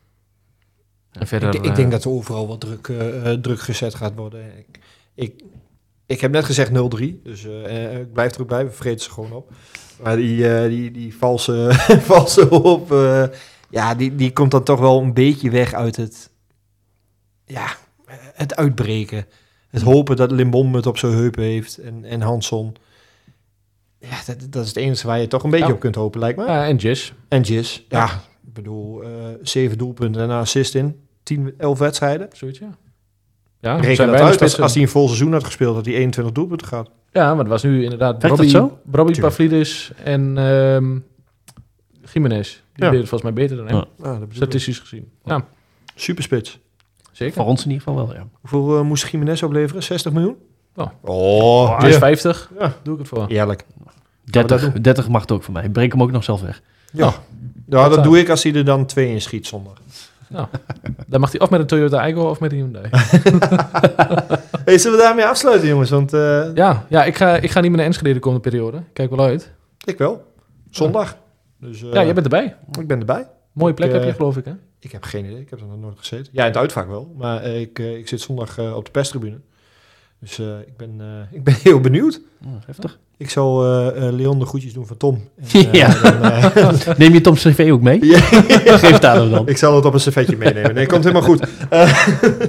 Speaker 3: En verder,
Speaker 2: ik, ik
Speaker 3: uh,
Speaker 2: denk dat er overal wat druk, uh, druk gezet gaat worden. Ik, ik, ik heb net gezegd nul drie, dus uh, ik blijf er ook bij. We vreten ze gewoon op. Maar die, uh, die, die valse, valse hoop, uh, ja, die, die komt dan toch wel een beetje weg uit het ja, het uitbreken. Het hopen dat Limbom het op zijn heupen heeft en, en Hansson. Ja, dat, dat is het enige waar je toch een beetje
Speaker 3: Ja.
Speaker 2: op kunt hopen, lijkt me.
Speaker 3: Ja, en Jis.
Speaker 2: En Jis, ja.
Speaker 3: Ja.
Speaker 2: Ik bedoel, uh, zeven doelpunten en een assist in. tien, elf wedstrijden.
Speaker 3: Zoiets, ja. Ja,
Speaker 2: Reken
Speaker 3: zijn
Speaker 2: dat
Speaker 3: weinig
Speaker 2: uit. Als,
Speaker 3: spitsen.
Speaker 2: als hij een vol seizoen had gespeeld, had hij eenentwintig doelpunten gehad.
Speaker 3: Ja, maar het was nu inderdaad
Speaker 4: Werkt
Speaker 3: Robbie,
Speaker 4: dat zo?
Speaker 3: Robbie
Speaker 2: Tuurlijk.
Speaker 3: Pavlidis en ehm Jiménez. Die
Speaker 2: Ja.
Speaker 3: deden het volgens mij beter dan hem.
Speaker 4: Ja.
Speaker 2: Ja, dat bedoel ik.
Speaker 3: Statistisch gezien. Ja,
Speaker 2: Superspits.
Speaker 3: zeker.
Speaker 4: Voor ons in ieder geval wel, ja.
Speaker 2: Hoeveel uh, moest Jiménez opleveren? zestig miljoen?
Speaker 3: Oh.
Speaker 2: Oh,
Speaker 3: Hij is
Speaker 2: ja.
Speaker 3: vijftig.
Speaker 2: Ja.
Speaker 3: Doe ik het voor.
Speaker 2: Eerlijk.
Speaker 4: dertig,
Speaker 2: doen?
Speaker 4: dertig mag het ook voor mij. Ik breek hem ook nog zelf weg.
Speaker 2: Ja,
Speaker 3: Oh.
Speaker 2: ja dat
Speaker 3: zou-
Speaker 2: doe ik als hij er dan twee in schiet zondag.
Speaker 3: Dan mag hij of met een Toyota Aygo of met een Hyundai.
Speaker 2: Hey, zullen we daarmee afsluiten, jongens? Want uh,
Speaker 3: Ja, ja ik, ga, ik ga niet meer naar Enschede de komende periode. Kijk wel uit.
Speaker 2: ik wel. Zondag. Dus, uh,
Speaker 3: Ja, jij bent erbij.
Speaker 2: Ik ben erbij.
Speaker 3: Mooie plek
Speaker 2: Ik,
Speaker 3: heb je,
Speaker 2: eh,
Speaker 3: geloof ik, hè?
Speaker 2: Ik heb geen idee. Ik heb er nog nooit gezeten. Ja, in het uitvak wel. Maar uh, ik, uh, ik zit zondag uh, op de perstribune. Dus uh, ik, ben, uh, ik ben heel benieuwd.
Speaker 4: Oh, heftig.
Speaker 2: Ik zal uh, uh, Leon de groetjes doen van Tom. En, uh,
Speaker 4: Ja.
Speaker 2: dan, uh,
Speaker 4: Neem je Tom's cv ook mee?
Speaker 2: ja.
Speaker 4: Geef het aan hem dan.
Speaker 2: Ik zal het op een servetje meenemen. Nee, komt helemaal goed. Uh,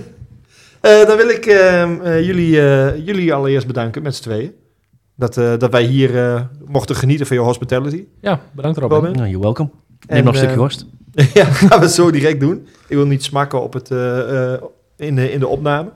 Speaker 2: uh, dan wil ik uh, uh, jullie, uh, jullie allereerst bedanken met z'n tweeën. Dat, uh, dat wij hier uh, mochten genieten van je hospitality.
Speaker 3: Ja, bedankt Robin.
Speaker 2: Robin.
Speaker 4: Nou, you're welcome. Neem
Speaker 2: En,
Speaker 4: nog een stukje
Speaker 2: uh,
Speaker 4: worst.
Speaker 2: Ja, gaan we zo direct doen. Ik wil niet smakken op het, uh, uh, in, de, in de opname.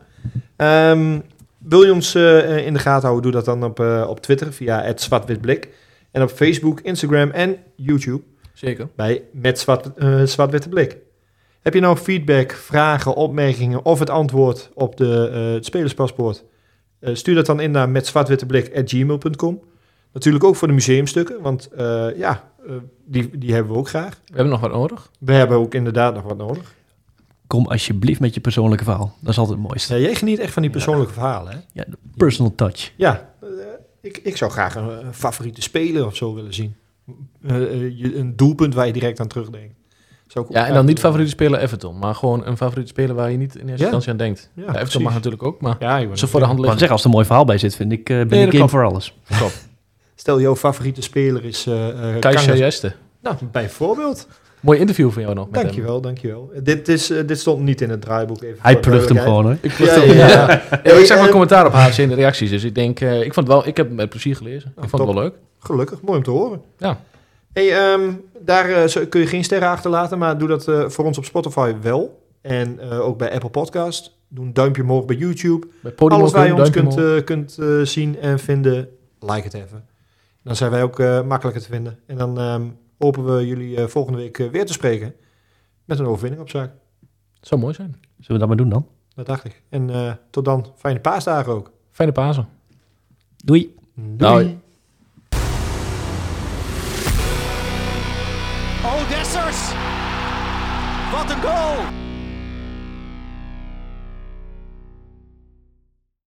Speaker 2: Um, wil je ons uh, in de gaten houden, doe dat dan op, uh, op Twitter via het Zwart-Wit-Blik. En op Facebook, Instagram en YouTube
Speaker 3: Zeker.
Speaker 2: bij met zwart, uh, Zwart-Witte Blik. Heb je nou feedback, vragen, opmerkingen of het antwoord op de, uh, het spelerspaspoort? Uh, stuur dat dan in naar met zwartwitteblik at gmail punt com. Natuurlijk ook voor de museumstukken, want uh, ja, uh, die, die hebben we ook graag.
Speaker 3: We hebben nog wat nodig.
Speaker 2: We hebben ook inderdaad nog wat nodig.
Speaker 4: Kom alsjeblieft met je persoonlijke verhaal. Dat is altijd het mooiste.
Speaker 2: Ja, jij geniet echt van die persoonlijke verhalen, hè?
Speaker 4: Ja, de personal touch.
Speaker 2: Ja, uh, ik, ik zou graag een, een favoriete speler of zo willen zien. Uh, uh, je- een doelpunt waar je direct aan terugdenkt. Zou ik ook
Speaker 3: Ja, en
Speaker 2: graag
Speaker 3: dan niet
Speaker 2: willen.
Speaker 3: favoriete speler Everton, maar gewoon een favoriete speler waar je niet in eerste
Speaker 2: Ja.
Speaker 3: instantie aan denkt.
Speaker 2: Ja,
Speaker 3: Ja, Everton
Speaker 2: precies.
Speaker 3: mag natuurlijk ook, maar
Speaker 2: Ja, joh,
Speaker 3: ze voor de hand
Speaker 4: Maar
Speaker 3: liggen.
Speaker 4: zeg, als er een mooi verhaal bij zit, vind ik, uh, ben
Speaker 3: Nee,
Speaker 4: ik
Speaker 3: dat
Speaker 4: game
Speaker 3: klopt.
Speaker 4: voor alles.
Speaker 2: Stel, jouw favoriete speler is... Uh, uh,
Speaker 3: Kai
Speaker 2: Kangas-
Speaker 3: Sjajeste.
Speaker 2: Nou, bijvoorbeeld.
Speaker 3: Mooi interview van jou nog met hem.
Speaker 2: Dankjewel, dankjewel. Dit, is, uh, dit stond niet in het draaiboek. Even
Speaker 4: Hij
Speaker 2: voor de
Speaker 4: plucht hem
Speaker 2: duidelijkheid.
Speaker 4: gewoon, hoor.
Speaker 3: Ik,
Speaker 2: Ja,
Speaker 3: ja,
Speaker 2: ja,
Speaker 3: ja.
Speaker 2: ja.
Speaker 3: Ja, ik zag
Speaker 2: Hey,
Speaker 3: wel
Speaker 2: uh,
Speaker 3: commentaar op H C in de reacties, dus ik denk, uh, ik vond het wel, ik heb het met plezier gelezen.
Speaker 2: Oh,
Speaker 3: ik vond het
Speaker 2: top.
Speaker 3: wel leuk.
Speaker 2: Gelukkig, mooi om te horen.
Speaker 3: Ja.
Speaker 2: Hey, um, daar uh, zo- kun je geen sterren achterlaten, maar doe dat uh, voor ons op Spotify wel. En uh, ook bij Apple Podcast. Doe een duimpje omhoog bij YouTube.
Speaker 3: Bij Podimo
Speaker 2: Alles waar je
Speaker 3: kun
Speaker 2: ons
Speaker 3: duimpje
Speaker 2: kunt,
Speaker 3: omhoog.
Speaker 2: uh, kunt uh, zien en vinden, like het even. Dan zijn wij ook uh, makkelijker te vinden. En dan um, hopen we jullie uh, volgende week uh, weer te spreken met een overwinning op zaak.
Speaker 3: Zou mooi zijn.
Speaker 4: Zullen we dat maar doen dan?
Speaker 2: Dat dacht ik. En uh, tot dan, fijne paasdagen ook.
Speaker 3: Fijne Pasen.
Speaker 4: Doei.
Speaker 2: Doei.
Speaker 3: Doei.
Speaker 1: Oh, Dessers! Wat een goal!